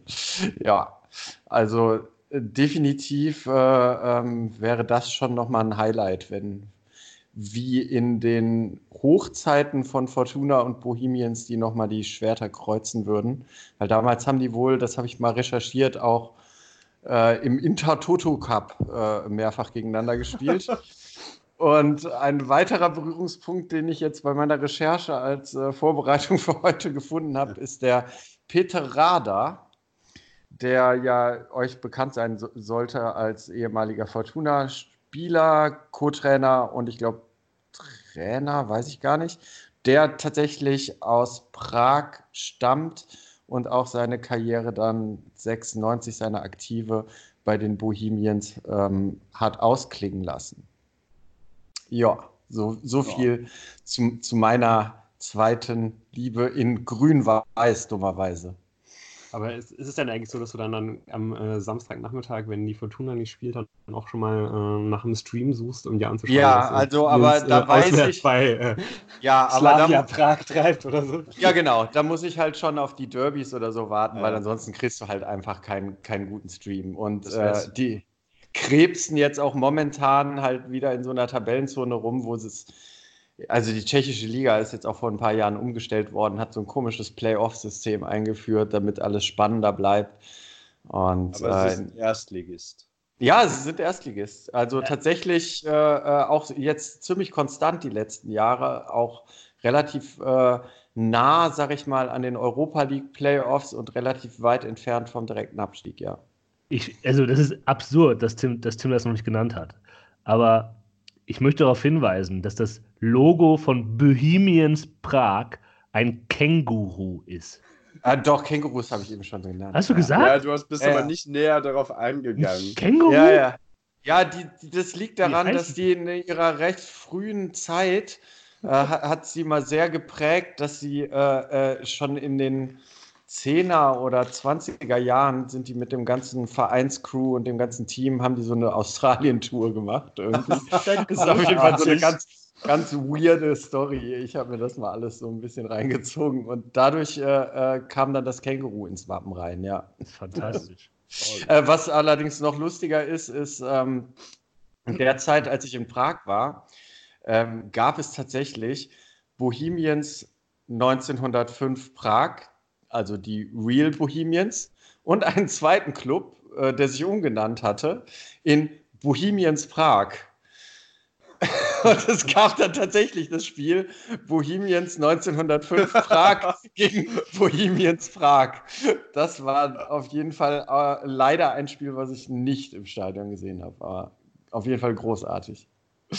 also definitiv wäre das schon nochmal ein Highlight, wenn wie in den Hochzeiten von Fortuna und Bohemians die nochmal die Schwerter kreuzen würden. Weil damals haben die wohl, das habe ich mal recherchiert, auch im Intertoto Cup mehrfach gegeneinander gespielt. Und ein weiterer Berührungspunkt, den ich jetzt bei meiner Recherche als Vorbereitung für heute gefunden habe, ist der Peter Rada, der ja euch bekannt sein sollte als ehemaliger Fortuna-Spieler, Co-Trainer und ich glaube Trainer, weiß ich gar nicht, der tatsächlich aus Prag stammt und auch seine Karriere dann 96, seine aktive bei den Bohemians hat ausklingen lassen. Ja, so viel zu meiner zweiten Liebe in Grün-Weiß, dummerweise. Aber ist es denn eigentlich so, dass du dann am Samstagnachmittag, wenn die Fortuna nicht spielt, dann auch schon mal nach einem Stream suchst, um dir anzuschauen? Ja, also, aber da weiß ich... bei Slavia Prag treibt oder so. Ja, genau. Da muss ich halt schon auf die Derbys oder so warten, weil ansonsten kriegst du halt einfach keinen guten Stream. Und die krebsen jetzt auch momentan halt wieder in so einer Tabellenzone rum, wo es... Also die tschechische Liga ist jetzt auch vor ein paar Jahren umgestellt worden, hat so ein komisches Playoff-System eingeführt, damit alles spannender bleibt. Und, aber sie sind Erstligist. Ja, sie sind Erstligist. Also tatsächlich auch jetzt ziemlich konstant die letzten Jahre, auch relativ nah, sag ich mal, an den Europa League Playoffs und relativ weit entfernt vom direkten Abstieg, ja. Also das ist absurd, dass Tim das noch nicht genannt hat. Aber ich möchte darauf hinweisen, dass das Logo von Bohemians Prag ein Känguru ist. Doch, Kängurus habe ich eben schon genannt. Hast du gesagt? Ja, du bist aber nicht näher darauf eingegangen. Känguru? Ja, das liegt daran, dass die in ihrer recht frühen Zeit hat sie mal sehr geprägt, dass sie schon in den 10er oder 20er Jahren sind die mit dem ganzen Vereinscrew und dem ganzen Team, haben die so eine Australien-Tour gemacht. Irgendwie. Das ist auf jeden Fall so eine ganz weirde Story. Ich habe mir das mal alles so ein bisschen reingezogen und dadurch kam dann das Känguru ins Wappen rein, ja. Fantastisch. Was allerdings noch lustiger ist in der Zeit, als ich in Prag war, gab es tatsächlich Bohemians 1905 Prag, also die Real Bohemians, und einen zweiten Club, der sich umgenannt hatte, in Bohemians Prag. Und es gab dann tatsächlich das Spiel Bohemians 1905 Prag gegen Bohemians Prag. Das war auf jeden Fall leider ein Spiel, was ich nicht im Stadion gesehen habe, aber auf jeden Fall großartig.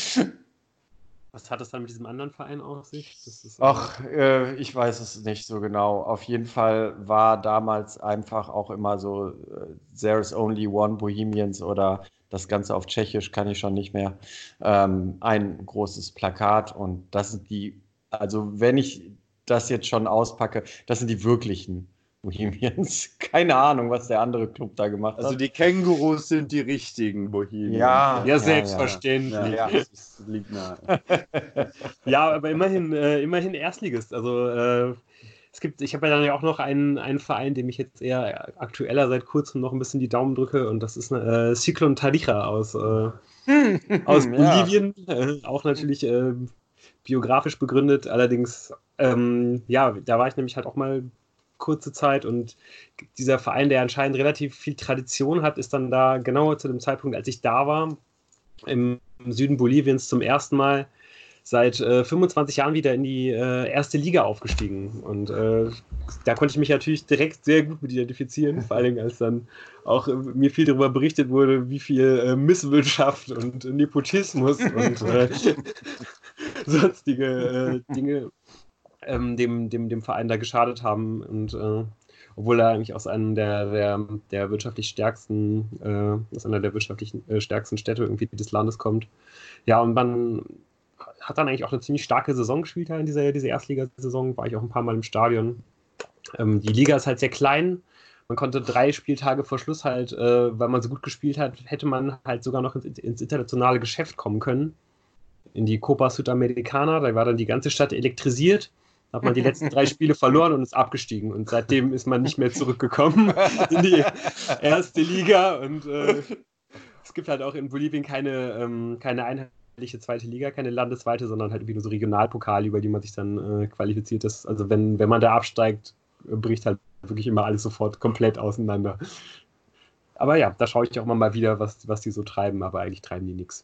Was hat es dann mit diesem anderen Verein auf sich? Ich weiß es nicht so genau. Auf jeden Fall war damals einfach auch immer so There's only one Bohemians oder das Ganze auf Tschechisch kann ich schon nicht mehr. Ein großes Plakat und das sind die, also wenn ich das jetzt schon auspacke, das sind die wirklichen Bohemians. Keine Ahnung, was der andere Club da gemacht hat. Also die Kängurus sind die richtigen Bohemians. Ja, selbstverständlich. Ja, das liegt nahe. Ja, aber immerhin Erstligist. Also ich habe ja dann ja auch noch einen Verein, dem ich jetzt eher aktueller seit kurzem noch ein bisschen die Daumen drücke und das ist Cyclone Tarija aus Bolivien. Auch natürlich biografisch begründet, allerdings da war ich nämlich halt auch mal kurze Zeit und dieser Verein, der anscheinend relativ viel Tradition hat, ist dann da genau zu dem Zeitpunkt, als ich da war, im Süden Boliviens zum ersten Mal seit 25 Jahren wieder in die erste Liga aufgestiegen. Und da konnte ich mich natürlich direkt sehr gut mit identifizieren, vor allem als dann auch mir viel darüber berichtet wurde, wie viel Misswirtschaft und Nepotismus und sonstige Dinge dem Verein da geschadet haben. Und obwohl er eigentlich aus einem der wirtschaftlich stärksten, aus einer der wirtschaftlich stärksten Städte irgendwie des Landes kommt. Ja, und man hat dann eigentlich auch eine ziemlich starke Saison gespielt in dieser Erstligasaison, war ich auch ein paar Mal im Stadion. Die Liga ist halt sehr klein. Man konnte 3 Spieltage vor Schluss halt, weil man so gut gespielt hat, hätte man halt sogar noch ins internationale Geschäft kommen können. In die Copa Sudamericana, da war dann die ganze Stadt elektrisiert. Da hat man die letzten 3 Spiele verloren und ist abgestiegen. Und seitdem ist man nicht mehr zurückgekommen in die erste Liga. Und es gibt halt auch in Bolivien keine einheitliche zweite Liga, keine landesweite, sondern halt irgendwie nur so Regionalpokale, über die man sich dann qualifiziert ist. Also wenn man da absteigt, bricht halt wirklich immer alles sofort komplett auseinander. Aber ja, da schaue ich auch mal wieder, was die so treiben, aber eigentlich treiben die nichts.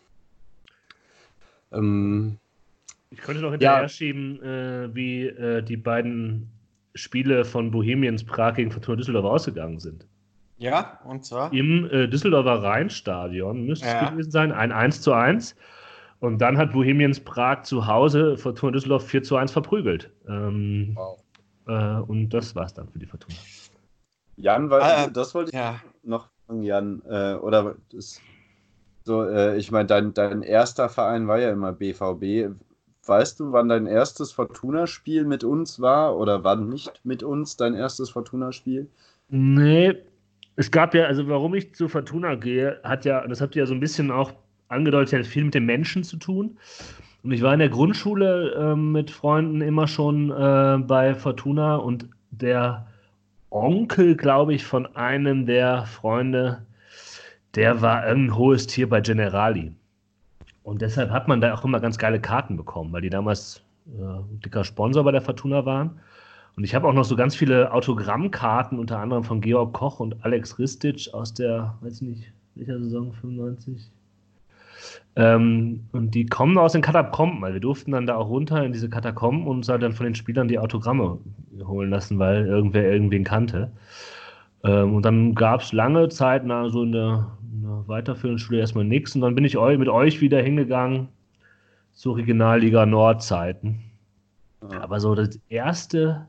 Ich könnte noch hinterher schieben, wie die beiden Spiele von Bohemians Prag gegen Fortuna Düsseldorf ausgegangen sind. Ja, und zwar? Im Düsseldorfer Rheinstadion müsste es gewesen sein, ein 1:1. Und dann hat Bohemians Prag zu Hause Fortuna Düsseldorf 4:1 verprügelt. Wow. Und das war's dann für die Fortuna. Jan, das wollte ich noch fragen, Jan. Oder das, so, ich meine, dein erster Verein war ja immer BVB. Weißt du, wann dein erstes Fortuna-Spiel mit uns war oder wann nicht mit uns dein erstes Fortuna-Spiel? Nee, es gab ja, also warum ich zu Fortuna gehe, das habt ihr ja so ein bisschen auch angedeutet, hat viel mit den Menschen zu tun. Und ich war in der Grundschule mit Freunden immer schon bei Fortuna und der Onkel, glaube ich, von einem der Freunde, der war ein hohes Tier bei Generali. Und deshalb hat man da auch immer ganz geile Karten bekommen, weil die damals dicker Sponsor bei der Fortuna waren. Und ich habe auch noch so ganz viele Autogrammkarten, unter anderem von Georg Koch und Alex Ristic aus der, weiß nicht, welcher Saison, 95? Und die kommen aus den Katakomben, weil wir durften dann da auch runter in diese Katakomben und uns halt dann von den Spielern die Autogramme holen lassen, weil irgendwer irgendwen kannte. Und dann gab es lange Zeit, so in der weiterführenden Schule erstmal nichts. Und dann bin ich mit euch wieder hingegangen zur Regionalliga Nordzeiten. Ja. Aber so das erste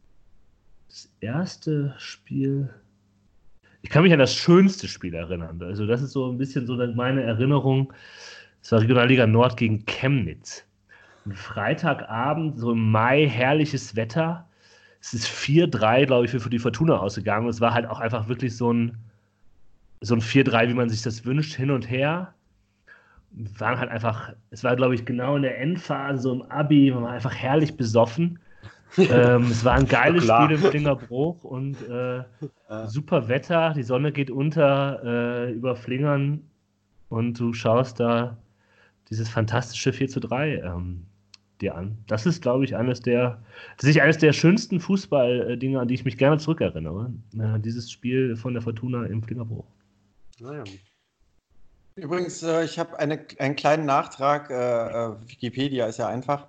Spiel, ich kann mich an das schönste Spiel erinnern. Also das ist so ein bisschen so meine Erinnerung. Es war Regionalliga Nord gegen Chemnitz. Ein Freitagabend, so im Mai, herrliches Wetter. Es ist 4:3, glaube ich, für die Fortuna ausgegangen. Und es war halt auch einfach wirklich so ein 4:3, wie man sich das wünscht, hin und her. Es war, glaube ich, genau in der Endphase, so im Abi, man war einfach herrlich besoffen. Es war ein geiles Spiel im Flingerbruch und super Wetter, die Sonne geht unter über Flingern und du schaust da dieses fantastische 4:3 dir an. Das ist, glaube ich, eines der schönsten Fußball-Dinge, an die ich mich gerne zurückerinnere. Dieses Spiel von der Fortuna im Flingerbruch. Naja. Übrigens, ich habe einen kleinen Nachtrag, Wikipedia ist ja einfach,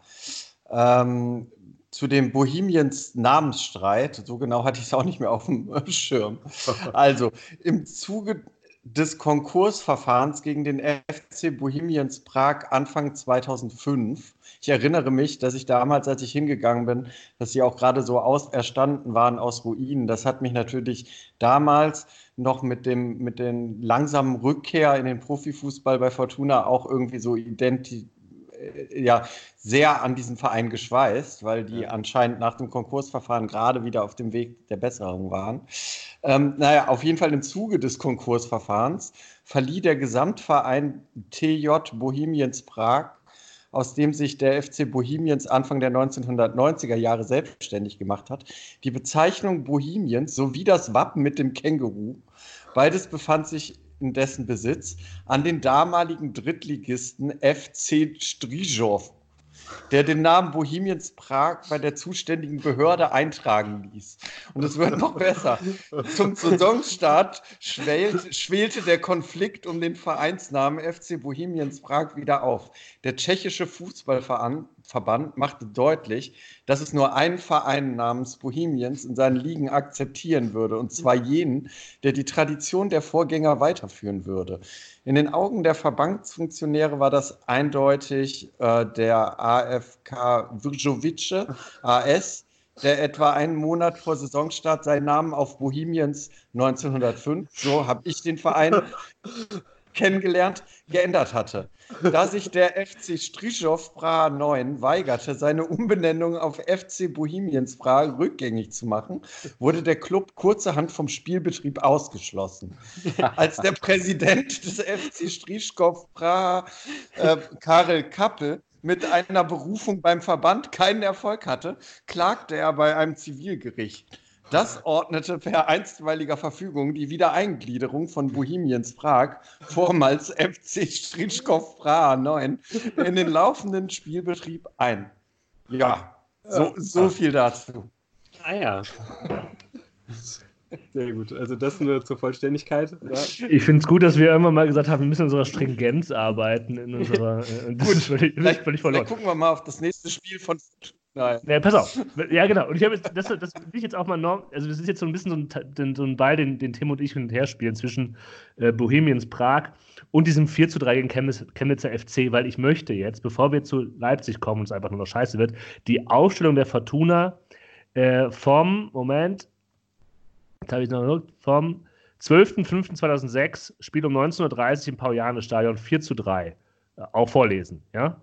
zu dem Bohemians Namensstreit. So genau hatte ich es auch nicht mehr auf dem Schirm. Also, im Zuge des Konkursverfahrens gegen den FC Bohemians Prag Anfang 2005. Ich erinnere mich, dass ich damals, als ich hingegangen bin, dass sie auch gerade so erstanden waren aus Ruinen. Das hat mich natürlich damals noch mit den langsamen Rückkehr in den Profifußball bei Fortuna auch irgendwie so sehr an diesen Verein geschweißt, weil die anscheinend nach dem Konkursverfahren gerade wieder auf dem Weg der Besserung waren. Auf jeden Fall im Zuge des Konkursverfahrens verlieh der Gesamtverein TJ Bohemians Prag, aus dem sich der FC Bohemians Anfang der 1990er Jahre selbstständig gemacht hat, die Bezeichnung Bohemians sowie das Wappen mit dem Känguru. Beides befand sich in dessen Besitz an den damaligen Drittligisten FC Stryjov, der den Namen Bohemians Prag bei der zuständigen Behörde eintragen ließ. Und es wird noch besser. Zum Saisonstart schwelte der Konflikt um den Vereinsnamen FC Bohemians Prag wieder auf. Der tschechische Fußballverband machte deutlich, dass es nur einen Verein namens Bohemians in seinen Ligen akzeptieren würde, und zwar jenen, der die Tradition der Vorgänger weiterführen würde. In den Augen der Verbandsfunktionäre war das eindeutig der AFK Vršovice, AS, der etwa einen Monat vor Saisonstart seinen Namen auf Bohemians 1905, so habe ich den Verein kennengelernt, geändert hatte. Da sich der FC Strichow Praha 9 weigerte, seine Umbenennung auf FC Bohemians Praha rückgängig zu machen, wurde der Club kurzerhand vom Spielbetrieb ausgeschlossen. Als der Präsident des FC Strichow Praha, Karel Kappel, mit einer Berufung beim Verband keinen Erfolg hatte, klagte er bei einem Zivilgericht. Das ordnete per einstweiliger Verfügung die Wiedereingliederung von Bohemians Prag, vormals FC Strichow Praha 9, in den laufenden Spielbetrieb ein. Ja, so viel dazu. Ah ja. Sehr gut. Also das nur zur Vollständigkeit. Ja. Ich finde es gut, dass wir irgendwann mal gesagt haben, wir müssen in unserer Stringenz arbeiten. In unserer, gut, völlig verloren. Dann gucken wir mal auf das nächste Spiel von... Nein. Ja, pass auf. Ja, genau. Und ich habe das will ich jetzt auch mal also das ist jetzt so ein bisschen so ein Ball, den Tim und ich hin und her spielen zwischen Bohemians Prag und diesem 4:3 gegen Chemnitzer FC, weil ich möchte jetzt, bevor wir zu Leipzig kommen und es einfach nur noch scheiße wird, die Aufstellung der Fortuna vom 12.05.2006, Spiel um 19:30 Uhr im Pauliane-Stadion, 4:3, auch vorlesen, ja?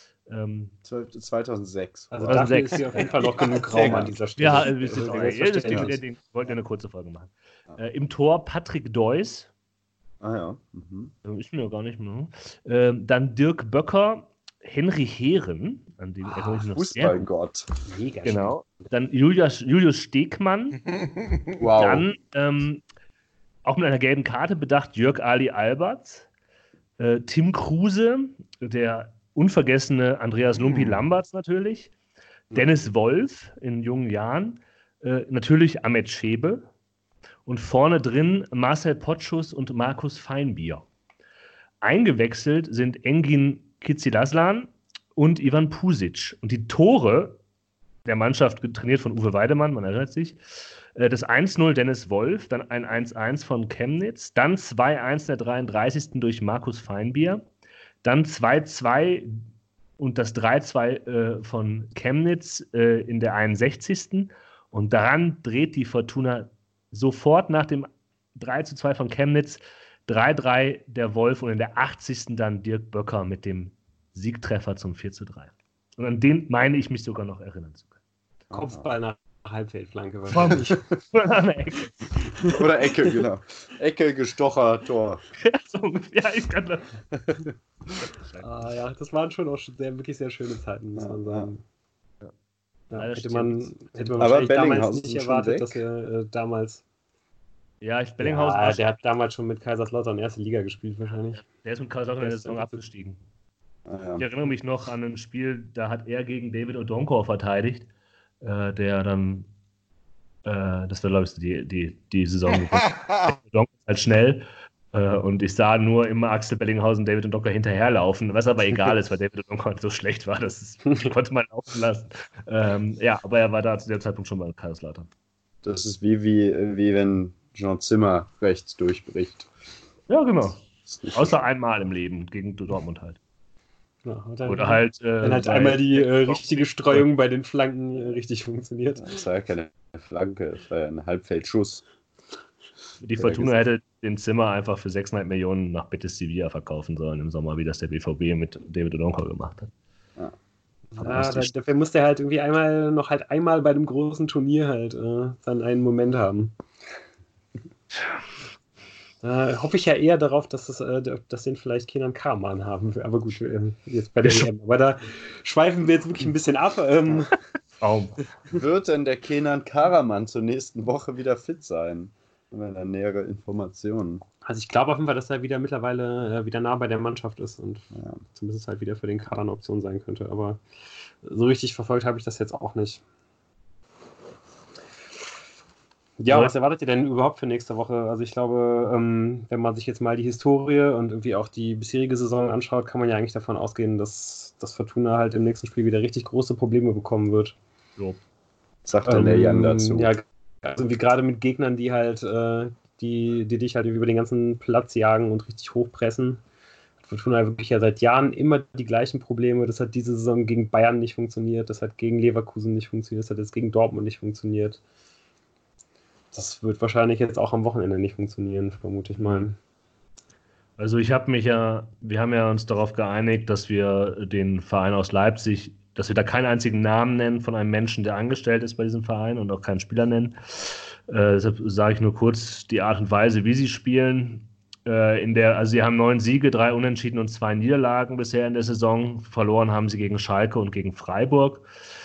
2006. Also dafür ist hier auf jeden Fall noch genug Raum an dieser Stelle. Ja, ich wollte eine kurze Folge machen. Im Tor Patrick Deuss. Ah ja. Ist mir gar nicht mehr. Dann Dirk Böcker, Henry Heeren, an den erinnere ich mich noch sehr. Fußballgott. Mega genau. Dann Julius Stegmann. Wow. Dann auch mit einer gelben Karte bedacht Jörg Ali Alberts. Tim Kruse, der unvergessene Andreas Lumpi-Lamberts natürlich, Dennis Wolf in jungen Jahren, natürlich Ahmet Schebe und vorne drin Marcel Potschus und Markus Feinbier. Eingewechselt sind Engin Kizilazlan und Ivan Pusic. Und die Tore der Mannschaft getrainiert von Uwe Weidemann, man erinnert sich, das 1:0 Dennis Wolf, dann ein 1:1 von Chemnitz, dann 2:1 der 33. durch Markus Feinbier, dann 2:2 und das 3:2 von Chemnitz in der 61. Und daran dreht die Fortuna sofort nach dem 3:2 von Chemnitz 3:3 der Wolf und in der 80. dann Dirk Böcker mit dem Siegtreffer zum 4:3. Und an den meine ich mich sogar noch erinnern zu können. Kopfball nach Halbfeldflanke wahrscheinlich. Oder Ecke, genau. Ecke, Gestocher, Tor. Ja, so ungefähr. Ich kann das. Ja, das waren schon auch wirklich sehr schöne Zeiten, muss man sagen. Ja, hätte man wahrscheinlich damals nicht erwartet, dass er damals... Ja, Bellinghausen... der hat damals schon mit Kaiserslautern erste Liga gespielt wahrscheinlich. Der ist mit Kaiserslautern in der Saison abgestiegen. Ich erinnere mich noch an ein Spiel, da hat er gegen David Odonkor verteidigt, der dann, das war glaube ich die Saison, Odonkor ist halt schnell und ich sah nur immer Axel Bellinghausen David Odonkor hinterherlaufen, was aber egal ist, weil David Odonkor so schlecht war, konnte man laufen lassen. Aber er war da zu dem Zeitpunkt schon bei Kaiserslautern. Das ist wie wenn Jean Zimmer rechts durchbricht. Ja, genau. Außer einmal im Leben gegen Dortmund halt. Ja, oder halt, wenn halt einmal die richtige Streuung bei den Flanken richtig funktioniert. Das war ja keine Flanke, das war ja ein Halbfeldschuss. Die Fortuna hätte den Zimmer einfach für 6,5 Millionen nach Betis Sevilla verkaufen sollen im Sommer, wie das der BVB mit David Odonkor gemacht hat. Dafür musste er halt irgendwie einmal bei dem großen Turnier halt dann einen Moment haben. Hoffe ich ja eher darauf, dass den vielleicht Kenan Karaman haben. Aber gut, jetzt bei der EM. Aber da schweifen wir jetzt wirklich ein bisschen ab. Wird denn der Kenan Karaman zur nächsten Woche wieder fit sein? Wenn er nähere Informationen. Also ich glaube auf jeden Fall, dass er mittlerweile wieder nah bei der Mannschaft ist und zumindest halt wieder für den Kader eine Option sein könnte. Aber so richtig verfolgt habe ich das jetzt auch nicht. Ja, was erwartet ihr denn überhaupt für nächste Woche? Also ich glaube, wenn man sich jetzt mal die Historie und irgendwie auch die bisherige Saison anschaut, kann man ja eigentlich davon ausgehen, dass Fortuna halt im nächsten Spiel wieder richtig große Probleme bekommen wird. So. Sagt dann der Jan dazu. Ja, also wie gerade mit Gegnern, die halt, die dich halt über den ganzen Platz jagen und richtig hochpressen. Fortuna wirklich ja seit Jahren immer die gleichen Probleme. Das hat diese Saison gegen Bayern nicht funktioniert, das hat gegen Leverkusen nicht funktioniert, das hat jetzt gegen Dortmund nicht funktioniert. Das wird wahrscheinlich jetzt auch am Wochenende nicht funktionieren, vermute ich mal. Also wir haben ja uns darauf geeinigt, dass wir den Verein aus Leipzig, dass wir da keinen einzigen Namen nennen von einem Menschen, der angestellt ist bei diesem Verein und auch keinen Spieler nennen. Deshalb sage ich nur kurz die Art und Weise, wie sie spielen. Also sie haben 9 Siege, 3 Unentschieden und 2 Niederlagen bisher in der Saison. Verloren haben sie gegen Schalke und gegen Freiburg.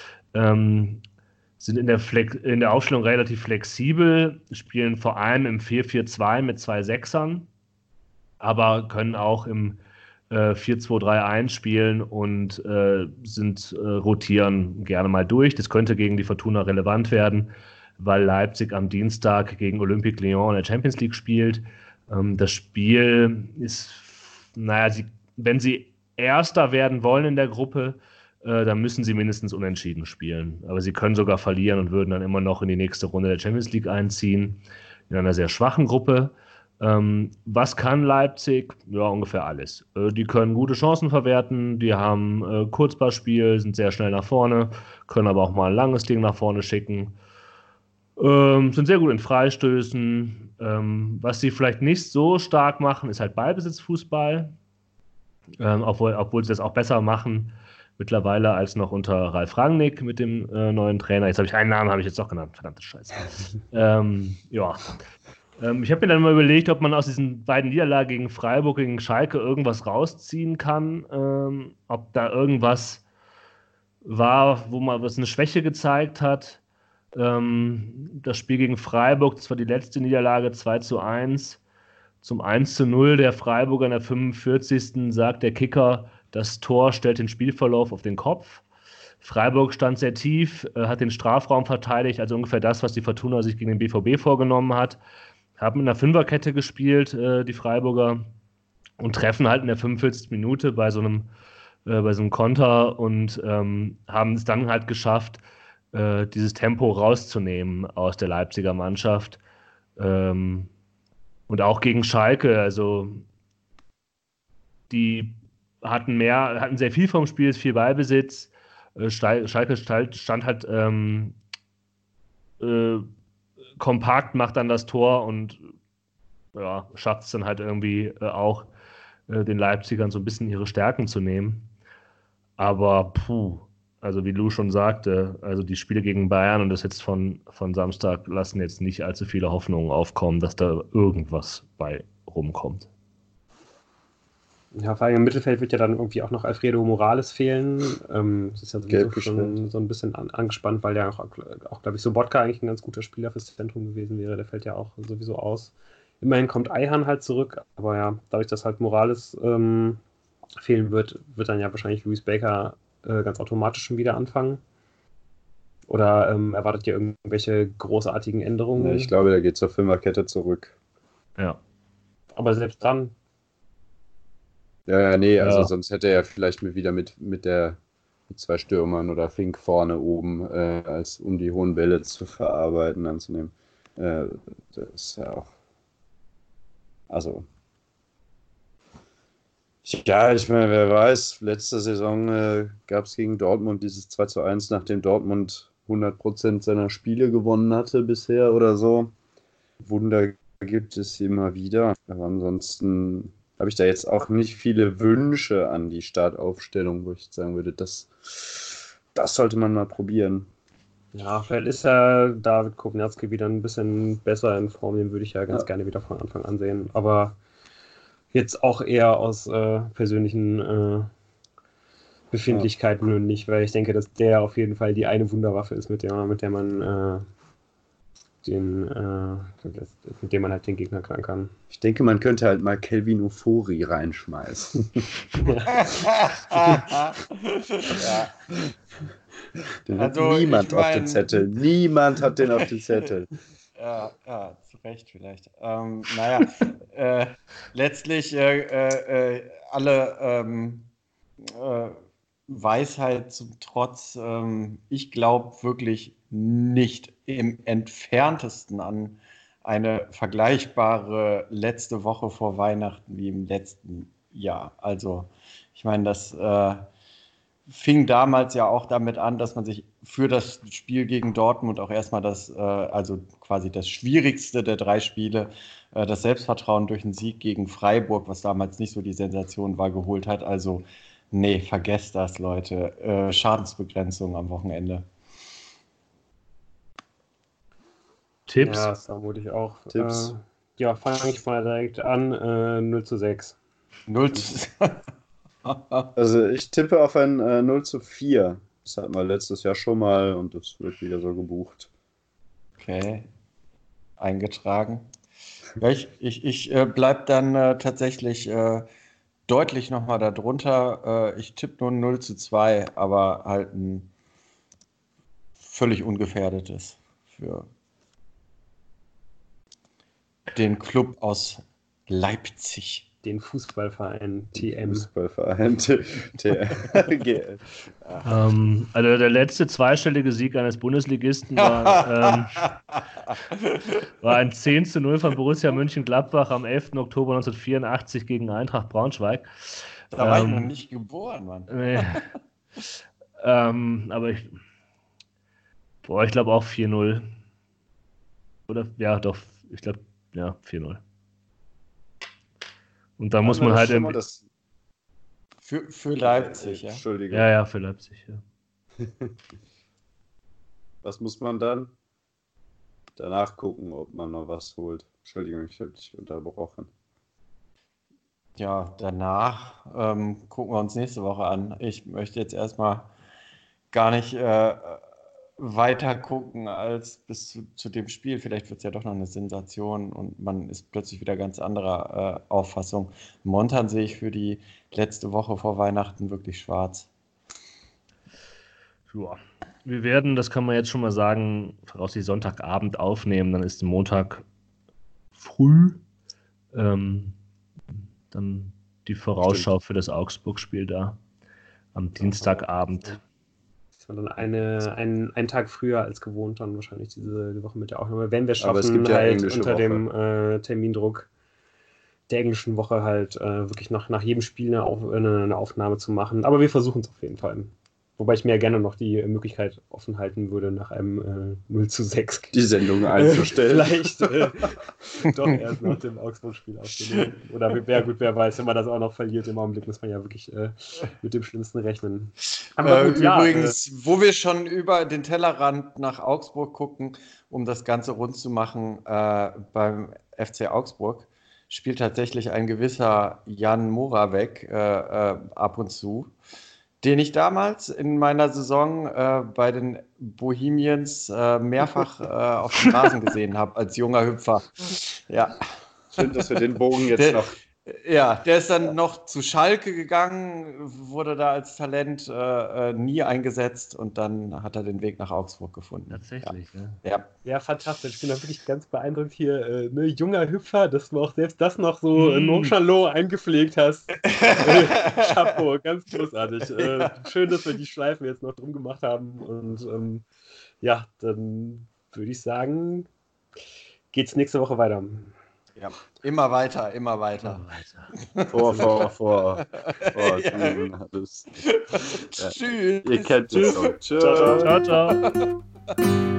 Sind in der Aufstellung relativ flexibel, spielen vor allem im 4-4-2 mit 2 Sechsern, aber können auch im 4-2-3-1 spielen und rotieren gerne mal durch. Das könnte gegen die Fortuna relevant werden, weil Leipzig am Dienstag gegen Olympique Lyon in der Champions League spielt. Das Spiel ist, wenn sie Erster werden wollen in der Gruppe, dann müssen sie mindestens unentschieden spielen. Aber sie können sogar verlieren und würden dann immer noch in die nächste Runde der Champions League einziehen, in einer sehr schwachen Gruppe. Was kann Leipzig? Ja, ungefähr alles. Die können gute Chancen verwerten, die haben Kurzpassspiel, sind sehr schnell nach vorne, können aber auch mal ein langes Ding nach vorne schicken. Sind sehr gut in Freistößen. Was sie vielleicht nicht so stark machen, ist halt Ballbesitzfußball. Obwohl sie das auch besser machen mittlerweile als noch unter Ralf Rangnick mit dem neuen Trainer. Jetzt habe ich einen Namen, habe ich jetzt doch genannt. Verdammte Scheiße. Ja. Ich habe mir dann mal überlegt, ob man aus diesen beiden Niederlagen gegen Freiburg, gegen Schalke irgendwas rausziehen kann. Ob da irgendwas war, wo man was eine Schwäche gezeigt hat. Das Spiel gegen Freiburg, das war die letzte Niederlage, 2-1. Zum 1-0 der Freiburger in der 45. sagt der Kicker, das Tor stellt den Spielverlauf auf den Kopf. Freiburg stand sehr tief, hat den Strafraum verteidigt, also ungefähr das, was die Fortuna sich gegen den BVB vorgenommen hat. Haben in der Fünferkette gespielt, die Freiburger, und treffen halt in der 45. Minute bei so einem Konter und haben es dann halt geschafft, dieses Tempo rauszunehmen aus der Leipziger Mannschaft. Und auch gegen Schalke, also die hatten sehr viel vom Spiel, viel Ballbesitz. Schalke stand halt kompakt, macht dann das Tor und ja, schafft es dann halt irgendwie auch den Leipzigern so ein bisschen ihre Stärken zu nehmen. Aber also wie Lou schon sagte, also die Spiele gegen Bayern und das jetzt von Samstag lassen jetzt nicht allzu viele Hoffnungen aufkommen, dass da irgendwas bei rumkommt. Ja, vor allem im Mittelfeld wird ja dann irgendwie auch noch Alfredo Morales fehlen. Das ist ja sowieso schon so ein bisschen angespannt, weil der auch glaube ich, Sobotka eigentlich ein ganz guter Spieler fürs Zentrum gewesen wäre. Der fällt ja auch sowieso aus. Immerhin kommt Ayhan halt zurück, aber ja, dadurch, dass halt Morales fehlen wird dann ja wahrscheinlich Luis Baker ganz automatisch schon wieder anfangen. Oder erwartet ihr irgendwelche großartigen Änderungen? Ja, ich glaube, der geht zur Fünferkette zurück. Ja. Aber selbst dann. Ja, nee, also sonst hätte er vielleicht wieder mit 2 Stürmern oder Fink vorne oben, um die hohen Bälle zu verarbeiten, anzunehmen. Das ist ja auch. Also. Ja, ich meine, wer weiß, letzte Saison gab es gegen Dortmund dieses 2-1, nachdem Dortmund 100% seiner Spiele gewonnen hatte bisher oder so. Wunder gibt es immer wieder. Aber ansonsten habe ich da jetzt auch nicht viele Wünsche an die Startaufstellung, wo ich sagen würde, das sollte man mal probieren. Ja, vielleicht ist ja David Kowalski wieder ein bisschen besser in Form, den würde ich ja ganz gerne wieder von Anfang an sehen. Aber jetzt auch eher aus persönlichen Befindlichkeiten und nicht, weil ich denke, dass der auf jeden Fall die eine Wunderwaffe ist, mit der man halt den Gegner knacken kann. Ich denke, man könnte halt mal Kelvin Ofori reinschmeißen. Ja. Den hat niemand auf dem Zettel. Niemand hat den auf dem Zettel. Ja, zu Recht vielleicht. Letztlich alle Weisheit zum Trotz, ich glaube wirklich nicht im Entferntesten an eine vergleichbare letzte Woche vor Weihnachten wie im letzten ja, also ich meine, das fing damals ja auch damit an, dass man sich für das Spiel gegen Dortmund auch erstmal also quasi das schwierigste der 3 Spiele, das Selbstvertrauen durch einen Sieg gegen Freiburg, was damals nicht so die Sensation war, geholt hat. Also nee, vergesst das, Leute. Schadensbegrenzung am Wochenende. Tipps? Ja, das vermute ich auch. Tipps. Ja, fange ich mal direkt an. 0:6. 0:6. Also ich tippe auf ein 0:4. Das hatten wir letztes Jahr schon mal und das wird wieder so gebucht. Okay, eingetragen. Ja, ich bleibe dann tatsächlich deutlich nochmal darunter. Ich tippe nur 0:2, aber halt ein völlig ungefährdetes für den Club aus Leipzig. Den Fußballverein TM. Fußballverein TM. Also der letzte zweistellige Sieg eines Bundesligisten war ein 10:0 von Borussia Mönchengladbach am 11. Oktober 1984 gegen Eintracht Braunschweig. Da war ich noch nicht geboren, Mann. Nee. Aber ich glaube auch 4:0. Oder? Ja, doch. Ich glaube, ja, 4:0. Und da muss man halt für Leipzig, ja. Entschuldigung. Ja, für Leipzig, ja. Was muss man dann? Danach gucken, ob man noch was holt. Entschuldigung, ich habe dich unterbrochen. Ja, danach gucken wir uns nächste Woche an. Ich möchte jetzt erstmal gar nicht weiter gucken als bis zu dem Spiel. Vielleicht wird es ja doch noch eine Sensation und man ist plötzlich wieder ganz anderer Auffassung. Montan sehe ich für die letzte Woche vor Weihnachten wirklich schwarz. Ja. Wir werden, das kann man jetzt schon mal sagen, voraussichtlich Sonntagabend aufnehmen, dann ist Montag früh dann die Vorausschau für das Augsburg-Spiel da am Dienstagabend. Dann einen Tag früher als gewohnt dann wahrscheinlich diese Woche mit der Aufnahme. Wenn wir schaffen, Aber es gibt ja halt englische unter Woche. dem Termindruck der englischen Woche halt wirklich nach jedem Spiel eine Aufnahme zu machen. Aber wir versuchen es auf jeden Fall. Wobei ich mir gerne noch die Möglichkeit offen halten würde, nach einem 0:6 Die Sendung einzustellen. vielleicht doch erst nach dem Augsburg-Spiel aufzunehmen. Oder wer weiß, wenn man das auch noch verliert, im Augenblick muss man ja wirklich mit dem Schlimmsten rechnen. Aber gut, übrigens, wo wir schon über den Tellerrand nach Augsburg gucken, um das Ganze rund zu machen, beim FC Augsburg spielt tatsächlich ein gewisser Jan Moravec ab und zu, den ich damals in meiner Saison bei den Bohemians mehrfach auf dem Rasen gesehen habe, als junger Hüpfer. Ja. Schön, dass wir den Bogen jetzt noch... Ja, der ist dann noch zu Schalke gegangen, wurde da als Talent nie eingesetzt und dann hat er den Weg nach Augsburg gefunden. Tatsächlich, Ja, fantastisch. Ich bin da wirklich ganz beeindruckt hier. Junger Hüpfer, dass du auch selbst das noch so nonchalant eingepflegt hast. Chapeau, ganz großartig. Schön, dass wir die Schleifen jetzt noch drum gemacht haben. Und ja, dann würde ich sagen, geht's nächste Woche weiter. Ja, immer weiter, immer weiter. Vor. Ja. Alles. Tschüss. Ihr kennt es schon. Ciao.